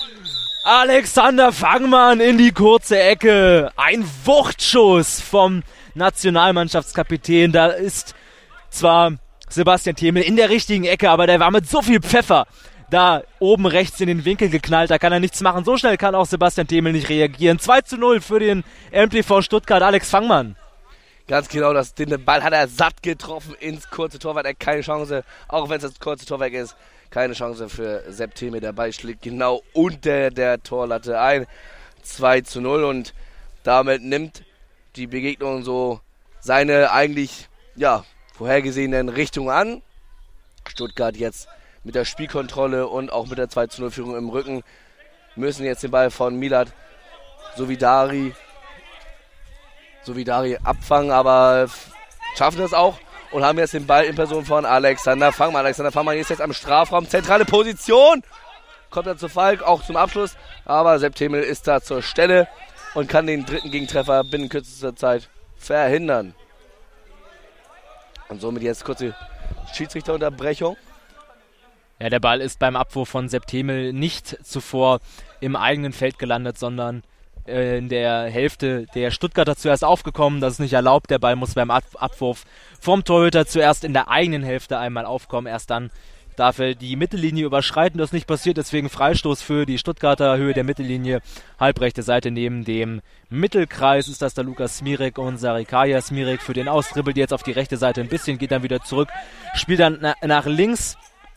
Alexander Fangmann in die kurze Ecke, ein Wuchtschuss vom Nationalmannschaftskapitän, da ist zwar Sebastian Themel in der richtigen Ecke, aber der war mit so viel Pfeffer da oben rechts in den Winkel geknallt, da kann er nichts machen. So schnell kann auch Sebastian Themel nicht reagieren. 2:0 für den MTV Stuttgart, Alex Fangmann. Ganz genau, den Ball hat er satt getroffen ins kurze Tor, hat er keine Chance, auch wenn es das kurze Tor weg ist, keine Chance für Sepp Themel. Der Ball schlägt genau unter der Torlatte ein. 2:0 und damit nimmt die Begegnung so seine eigentlich vorhergesehenen Richtungen an. Stuttgart jetzt mit der Spielkontrolle und auch mit der 2-0-Führung im Rücken müssen jetzt den Ball von Milad Sovidari abfangen, aber schaffen das auch und haben jetzt den Ball in Person von Alexander Fangmann. Alexander Fangmann ist jetzt am Strafraum, zentrale Position, kommt dann zu Falk, auch zum Abschluss, aber Sepp Themel ist da zur Stelle und kann den dritten Gegentreffer binnen kürzester Zeit verhindern. Und somit jetzt kurze Schiedsrichterunterbrechung. Ja, der Ball ist beim Abwurf von Sepp Themel nicht zuvor im eigenen Feld gelandet, sondern in der Hälfte der Stuttgarter zuerst aufgekommen. Das ist nicht erlaubt. Der Ball muss beim Abwurf vom Torhüter zuerst in der eigenen Hälfte einmal aufkommen. Erst dann darf er die Mittellinie überschreiten. Das ist nicht passiert, deswegen Freistoß für die Stuttgarter. Höhe der Mittellinie, halbrechte Seite neben dem Mittelkreis ist das der Lukas Smirek und Sarikaya. Smirek für den Aus, dribbelt jetzt auf die rechte Seite ein bisschen, geht dann wieder zurück, spielt dann nach links,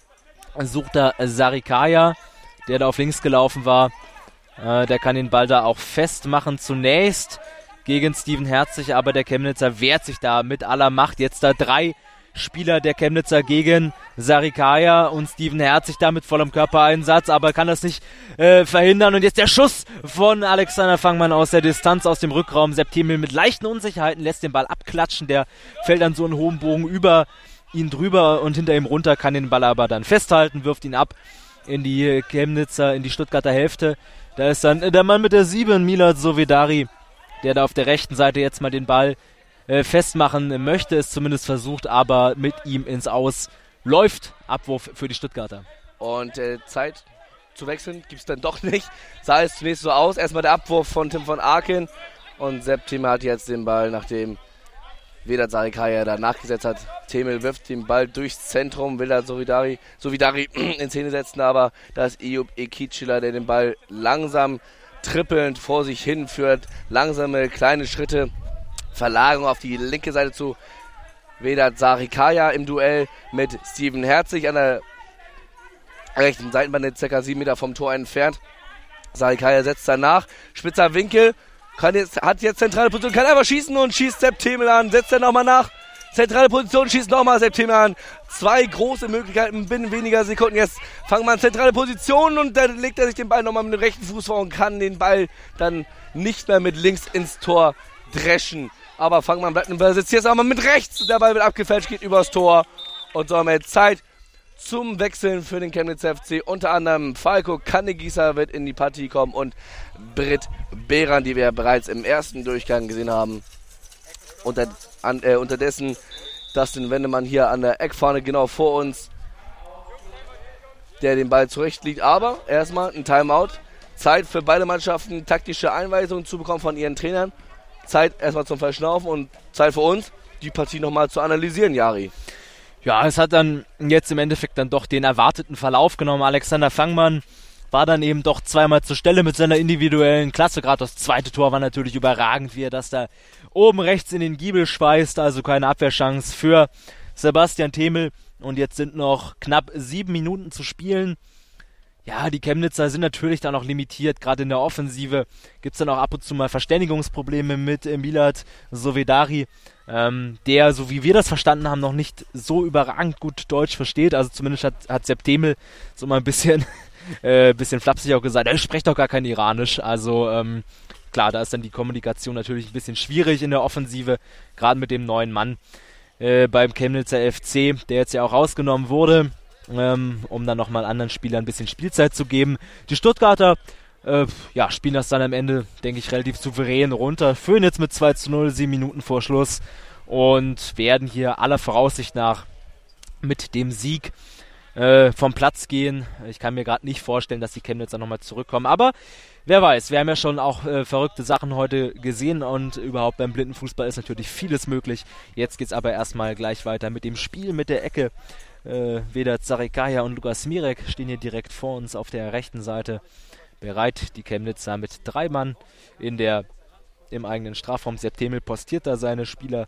sucht da Sarikaya, der da auf links gelaufen war. Der kann den Ball da auch festmachen zunächst gegen Steven Herzig, aber der Chemnitzer wehrt sich da mit aller Macht. Jetzt da 3 Spieler der Chemnitzer gegen Sarikaya und Steven Herzig da mit vollem Körpereinsatz, aber kann das nicht verhindern. Und jetzt der Schuss von Alexander Fangmann aus der Distanz, aus dem Rückraum. Sepp Themel mit leichten Unsicherheiten lässt den Ball abklatschen. Der fällt dann so einen hohen Bogen über ihn drüber und hinter ihm runter, kann den Ball aber dann festhalten, wirft ihn ab in die Chemnitzer, in die Stuttgarter Hälfte. Da ist dann der Mann mit der 7, Milad Sovidari, der da auf der rechten Seite jetzt mal den Ball festmachen möchte, es zumindest versucht, aber mit ihm ins Aus läuft. Abwurf für die Stuttgarter. Und Zeit zu wechseln gibt es dann doch nicht. Sah es zunächst so aus. Erstmal der Abwurf von Tim von Aken und Sepp Themel hat jetzt den Ball, nachdem Vedat Sarikaya da nachgesetzt hat. Themel wirft den Ball durchs Zentrum, will da Sovidari in Szene setzen, aber da ist Eyüp Ekicila, der den Ball langsam trippelnd vor sich hin führt. Langsame, kleine Schritte. Verlagerung auf die linke Seite zu Vedat Sarikaya im Duell mit Steven Herzig an der rechten Seitenbahn, ca. 7 Meter vom Tor entfernt. Sarikaya setzt danach, spitzer Winkel, hat jetzt zentrale Position, kann einfach schießen und schießt Sepp Themel an, setzt er nochmal nach. Zentrale Position, schießt nochmal Sepp Themel an. 2 große Möglichkeiten binnen weniger Sekunden. Jetzt fangen wir an, zentrale Position und dann legt er sich den Ball nochmal mit dem rechten Fuß vor und kann den Ball dann nicht mehr mit links ins Tor dreschen. Aber Fangmann bleibt im Ballbesitz. Hier ist auch mal mit rechts. Der Ball wird abgefälscht, geht übers Tor. Und so haben wir jetzt Zeit zum Wechseln für den Chemnitzer FC. Unter anderem Falco Kannegießer wird in die Partie kommen und Britt Behran, die wir bereits im ersten Durchgang gesehen haben. Unterdessen Dustin Wendemann hier an der Eckfahne genau vor uns, der den Ball zurechtlegt. Aber erstmal ein Timeout. Zeit für beide Mannschaften, taktische Einweisungen zu bekommen von ihren Trainern. Zeit erstmal zum Verschnaufen und Zeit für uns, die Partie nochmal zu analysieren, Jari. Ja, es hat dann jetzt im Endeffekt dann doch den erwarteten Verlauf genommen. Alexander Fangmann war dann eben doch zweimal zur Stelle mit seiner individuellen Klasse. Gerade das zweite Tor war natürlich überragend, wie er das da oben rechts in den Giebel schweißt. Also keine Abwehrchance für Sebastian Themel. Und jetzt sind noch knapp 7 Minuten zu spielen. Ja, die Chemnitzer sind natürlich dann auch limitiert. Gerade in der Offensive gibt es dann auch ab und zu mal Verständigungsprobleme mit Milad Sovidari, der, so wie wir das verstanden haben, noch nicht so überragend gut Deutsch versteht. Also zumindest hat Sepp Themel so mal ein bisschen flapsig auch gesagt, er spricht doch gar kein Iranisch. Also klar, da ist dann die Kommunikation natürlich ein bisschen schwierig in der Offensive, gerade mit dem neuen Mann beim Chemnitzer FC, der jetzt ja auch rausgenommen wurde, um dann nochmal anderen Spielern ein bisschen Spielzeit zu geben. Die Stuttgarter spielen das dann am Ende, denke ich, relativ souverän runter, führen jetzt mit 2:0, 7 Minuten vor Schluss und werden hier aller Voraussicht nach mit dem Sieg vom Platz gehen. Ich kann mir gerade nicht vorstellen, dass die Chemnitzer nochmal zurückkommen, aber wer weiß, wir haben ja schon auch verrückte Sachen heute gesehen und überhaupt beim Blindenfußball ist natürlich vieles möglich. Jetzt geht's aber erstmal gleich weiter mit dem Spiel mit der Ecke. Vedat Sarikaya und Lukas Smirek stehen hier direkt vor uns auf der rechten Seite bereit. Die Chemnitzer mit 3 Mann im eigenen Strafraum. Sepp Themel postiert da seine Spieler,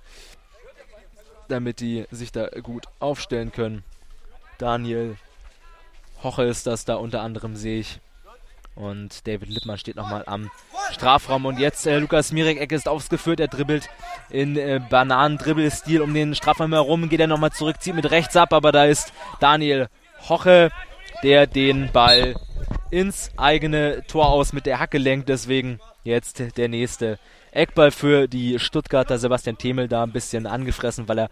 damit die sich da gut aufstellen können. Daniel Hoche ist das da unter anderem, sehe ich. Und David Lippmann steht nochmal am Strafraum. Und jetzt Lukas Smirek, Ecke ist ausgeführt. Er dribbelt in Bananen-Dribbelstil um den Strafraum herum. Geht er nochmal zurück, zieht mit rechts ab. Aber da ist Daniel Hoche, der den Ball ins eigene Tor aus mit der Hacke lenkt. Deswegen jetzt der nächste Eckball für die Stuttgarter. Sebastian Themel da ein bisschen angefressen, weil er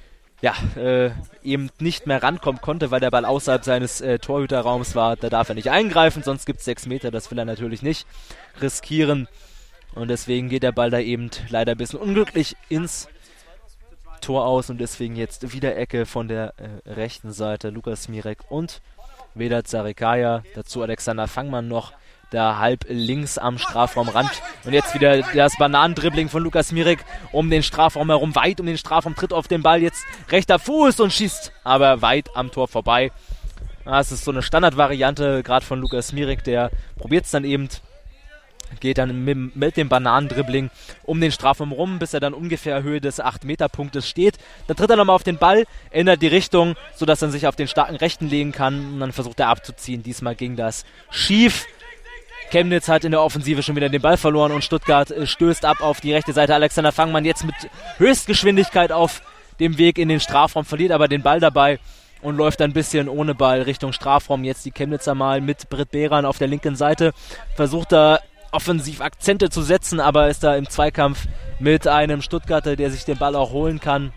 eben nicht mehr rankommen konnte, weil der Ball außerhalb seines Torhüterraums war. Da darf er nicht eingreifen, sonst gibt es 6 Meter. Das will er natürlich nicht riskieren. Und deswegen geht der Ball da eben leider ein bisschen unglücklich ins Tor aus. Und deswegen jetzt wieder Ecke von der rechten Seite. Lukas Smirek und Vedat Sarikaya. Dazu Alexander Fangmann noch da halb links am Strafraumrand. Und jetzt wieder das Bananendribbling von Lukas Smirek um den Strafraum herum, weit um den Strafraum, tritt auf den Ball, jetzt rechter Fuß und schießt aber weit am Tor vorbei. Das ist so eine Standardvariante, gerade von Lukas Smirek, der probiert es dann eben, geht dann mit dem Bananendribbling um den Strafraum rum, bis er dann ungefähr Höhe des 8-Meter-Punktes steht. Dann tritt er nochmal auf den Ball, ändert die Richtung, sodass er sich auf den starken Rechten legen kann und dann versucht er abzuziehen. Diesmal ging das schief. Chemnitz hat in der Offensive schon wieder den Ball verloren und Stuttgart stößt ab auf die rechte Seite. Alexander Fangmann jetzt mit Höchstgeschwindigkeit auf dem Weg in den Strafraum, verliert aber den Ball dabei und läuft ein bisschen ohne Ball Richtung Strafraum. Jetzt die Chemnitzer mal mit Britt Behran auf der linken Seite, versucht da offensiv Akzente zu setzen, aber ist da im Zweikampf mit einem Stuttgarter, der sich den Ball auch holen kann.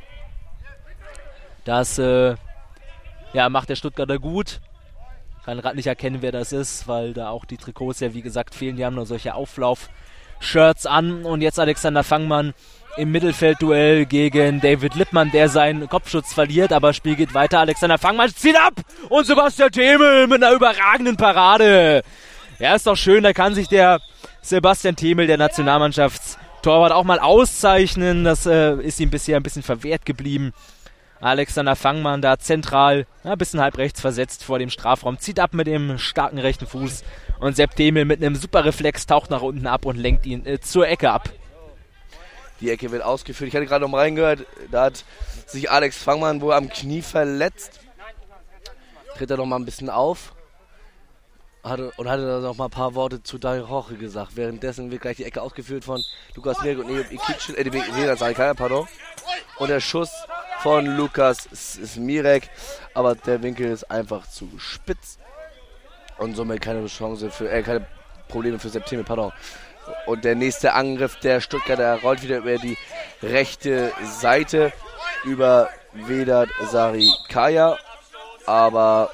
Das macht der Stuttgarter gut. Kann gerade nicht erkennen, wer das ist, weil da auch die Trikots ja, wie gesagt, fehlen. Die haben nur solche Auflauf-Shirts an. Und jetzt Alexander Fangmann im Mittelfeldduell gegen David Lippmann, der seinen Kopfschutz verliert, aber das Spiel geht weiter. Alexander Fangmann zieht ab und Sebastian Themel mit einer überragenden Parade. Ja, ist doch schön, da kann sich der Sebastian Themel, der Nationalmannschaftstorwart, auch mal auszeichnen. Das ist ihm bisher ein bisschen verwehrt geblieben. Alexander Fangmann da zentral, ein bisschen halb rechts versetzt vor dem Strafraum, zieht ab mit dem starken rechten Fuß und Sepp Themel mit einem super Reflex taucht nach unten ab und lenkt ihn zur Ecke ab. Die Ecke wird ausgeführt. Ich hatte gerade noch mal reingehört, da hat sich Alex Fangmann wohl am Knie verletzt. Tritt er noch mal ein bisschen auf hatte da noch mal ein paar Worte zu Daniel Roche gesagt. Währenddessen wird gleich die Ecke ausgeführt von Lukas Smirek und Vedat Sarikaya, pardon. Und der Schuss von Lukas Smirek, aber der Winkel ist einfach zu spitz und somit keine Probleme für Sepp Themel, pardon. Und der nächste Angriff der Stuttgarter rollt wieder über die rechte Seite über Vedat Sarikaya, aber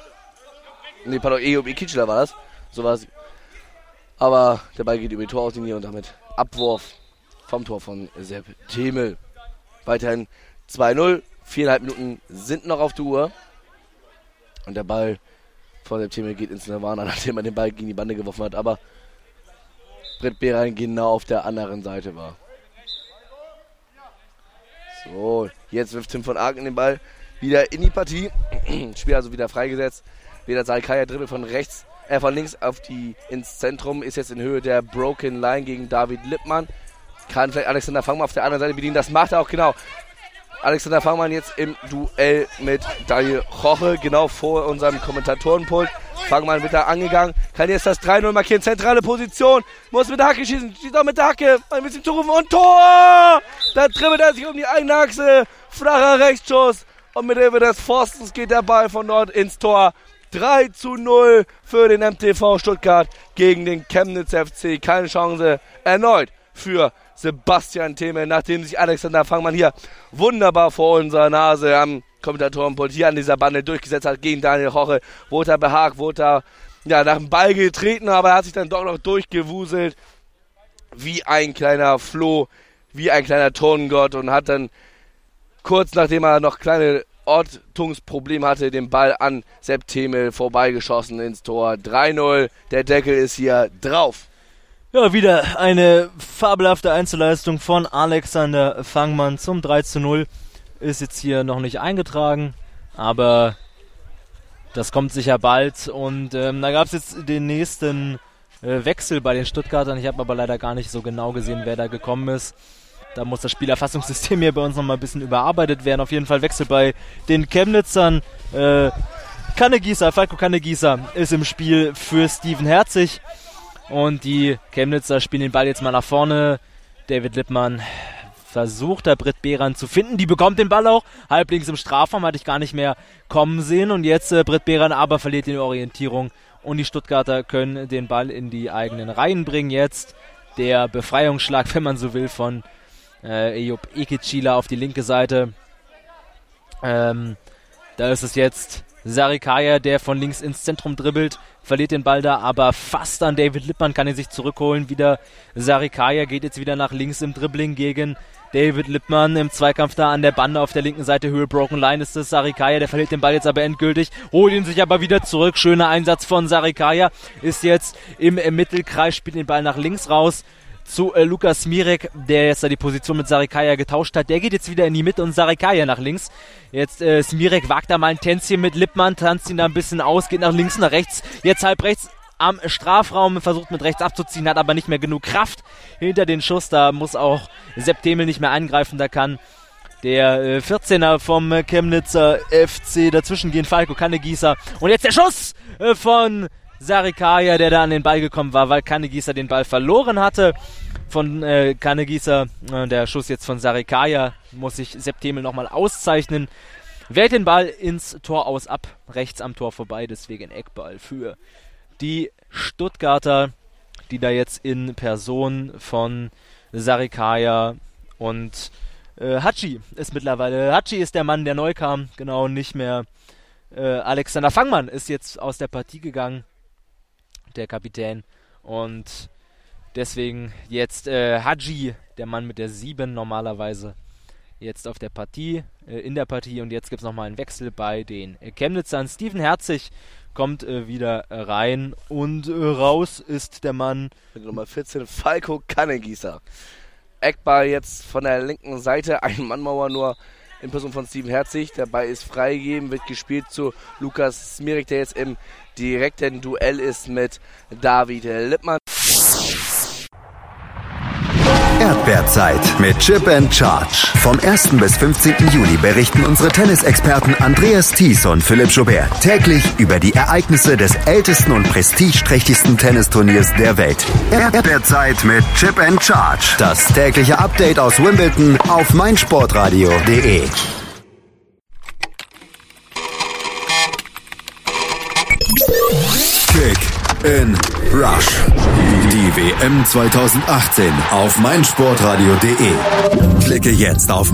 Eyob Ikicila war das, so war es. Aber der Ball geht über die Torauslinie und damit Abwurf vom Tor von Sepp Themel. Weiterhin 2-0, 4,5 Minuten sind noch auf der Uhr. Und der Ball von Sepp Themel geht ins Nirvana, nachdem er den Ball gegen die Bande geworfen hat. Aber Britt Behran genau auf der anderen Seite war. So, jetzt wirft Tim von Arken den Ball wieder in die Partie. Spiel also wieder freigesetzt. Vedat Sarikaya dribbelt von links ins Zentrum, ist jetzt in Höhe der Broken Line gegen David Lippmann. Kann vielleicht Alexander Fangmann auf der anderen Seite bedienen, das macht er auch genau. Alexander Fangmann jetzt im Duell mit Daniel Roche, genau vor unserem Kommentatorenpult. Fangmann wird da angegangen, kann jetzt das 3-0 markieren, zentrale Position, muss mit der Hacke schießen, schießt auch mit der Hacke, ein bisschen zurufen und Tor! Da dribbelt er sich um die eigene Achse, flacher Rechtsschuss und mit Hilfe des Pfostens geht der Ball von dort ins Tor. 3-0 für den MTV Stuttgart gegen den Chemnitz FC. Keine Chance erneut für Sebastian Themel, nachdem sich Alexander Fangmann hier wunderbar vor unserer Nase am Kommentatorenpult hier an dieser Bande durchgesetzt hat gegen Daniel Roche. Wurde er behagt, wurde er nach dem Ball getreten, aber er hat sich dann doch noch durchgewuselt wie ein kleiner Floh, wie ein kleiner Tongott und hat dann kurz nachdem er noch kleine Ortungsproblem hatte, den Ball an Sepp Themel vorbeigeschossen ins Tor. 3-0, der Deckel ist hier drauf. Ja, wieder eine fabelhafte Einzelleistung von Alexander Fangmann zum 3-0. Ist jetzt hier noch nicht eingetragen, aber das kommt sicher bald. Und da gab es jetzt den nächsten Wechsel bei den Stuttgartern. Ich habe aber leider gar nicht so genau gesehen, wer da gekommen ist. Da muss das Spielerfassungssystem hier bei uns nochmal ein bisschen überarbeitet werden. Auf jeden Fall Wechsel bei den Chemnitzern. Falco Kannegießer ist im Spiel für Steven Herzig. Und die Chemnitzer spielen den Ball jetzt mal nach vorne. David Lippmann versucht da Britt Behrens zu finden. Die bekommt den Ball auch. Halblinks im Strafraum, hatte ich gar nicht mehr kommen sehen. Und jetzt Britt Behrens aber verliert die Orientierung. Und die Stuttgarter können den Ball in die eigenen Reihen bringen. Jetzt der Befreiungsschlag, wenn man so will, von Eyüp Ekicila auf die linke Seite. Da ist es jetzt Sarikaya, der von links ins Zentrum dribbelt, verliert den Ball da, aber fast an David Lippmann, kann er sich zurückholen. Wieder Sarikaya geht jetzt wieder nach links im Dribbling gegen David Lippmann im Zweikampf da an der Bande auf der linken Seite. Höhe Broken Line ist es. Sarikaya, der verliert den Ball jetzt aber endgültig, holt ihn sich aber wieder zurück. Schöner Einsatz von Sarikaya, ist jetzt im Mittelkreis, spielt den Ball nach links raus zu Lukas Smirek, der jetzt da die Position mit Sarikaya getauscht hat. Der geht jetzt wieder in die Mitte und Sarikaya nach links. Jetzt Smirek wagt da mal ein Tänzchen mit Lippmann, tanzt ihn da ein bisschen aus, geht nach links, nach rechts. Jetzt halb rechts am Strafraum, versucht mit rechts abzuziehen, hat aber nicht mehr genug Kraft hinter den Schuss. Da muss auch Sepp Demel nicht mehr eingreifen. Da kann der 14er vom Chemnitzer FC dazwischen gehen, Falco Kannegießer. Und jetzt der Schuss von Sarikaya, der da an den Ball gekommen war, weil Kannegießer den Ball verloren hatte. Von Kannegießer, der Schuss jetzt von Sarikaya, muss sich Sepp Demel nochmal auszeichnen. Wehrt den Ball ins Tor aus ab, rechts am Tor vorbei, deswegen Eckball für die Stuttgarter, die da jetzt in Person von Sarikaya und Hatschi ist mittlerweile. Hatschi ist der Mann, der neu kam, genau, nicht mehr. Alexander Fangmann ist jetzt aus der Partie gegangen, der Kapitän, und deswegen jetzt Haji, der Mann mit der 7 normalerweise, jetzt auf der Partie, in der Partie, und jetzt gibt es nochmal einen Wechsel bei den Chemnitzern. Steven Herzig kommt wieder rein und raus ist der Mann mit Nummer 14, Falco Kannegießer. Eckball jetzt von der linken Seite, ein Mannmauer nur in Person von Steven Herzig. Der Ball ist freigegeben, wird gespielt zu Lukas Smirek, der jetzt im direkten Duell ist mit David Lippmann. Erdbeerzeit mit Chip and Charge. Vom 1. bis 15. Juli berichten unsere Tennisexperten Andreas Thies und Philipp Joubert täglich über die Ereignisse des ältesten und prestigeträchtigsten Tennisturniers der Welt. Erdbeerzeit mit Chip and Charge. Das tägliche Update aus Wimbledon auf meinsportradio.de. Kick in Rush. Die WM 2018 auf meinsportradio.de. Klicke jetzt auf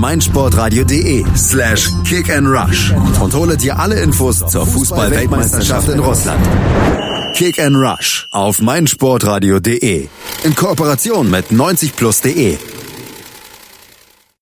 meinsportradio.de/kickandrush und hole dir alle Infos zur Fußball-Weltmeisterschaft in Russland. Kick and Rush auf meinsportradio.de in Kooperation mit 90plus.de.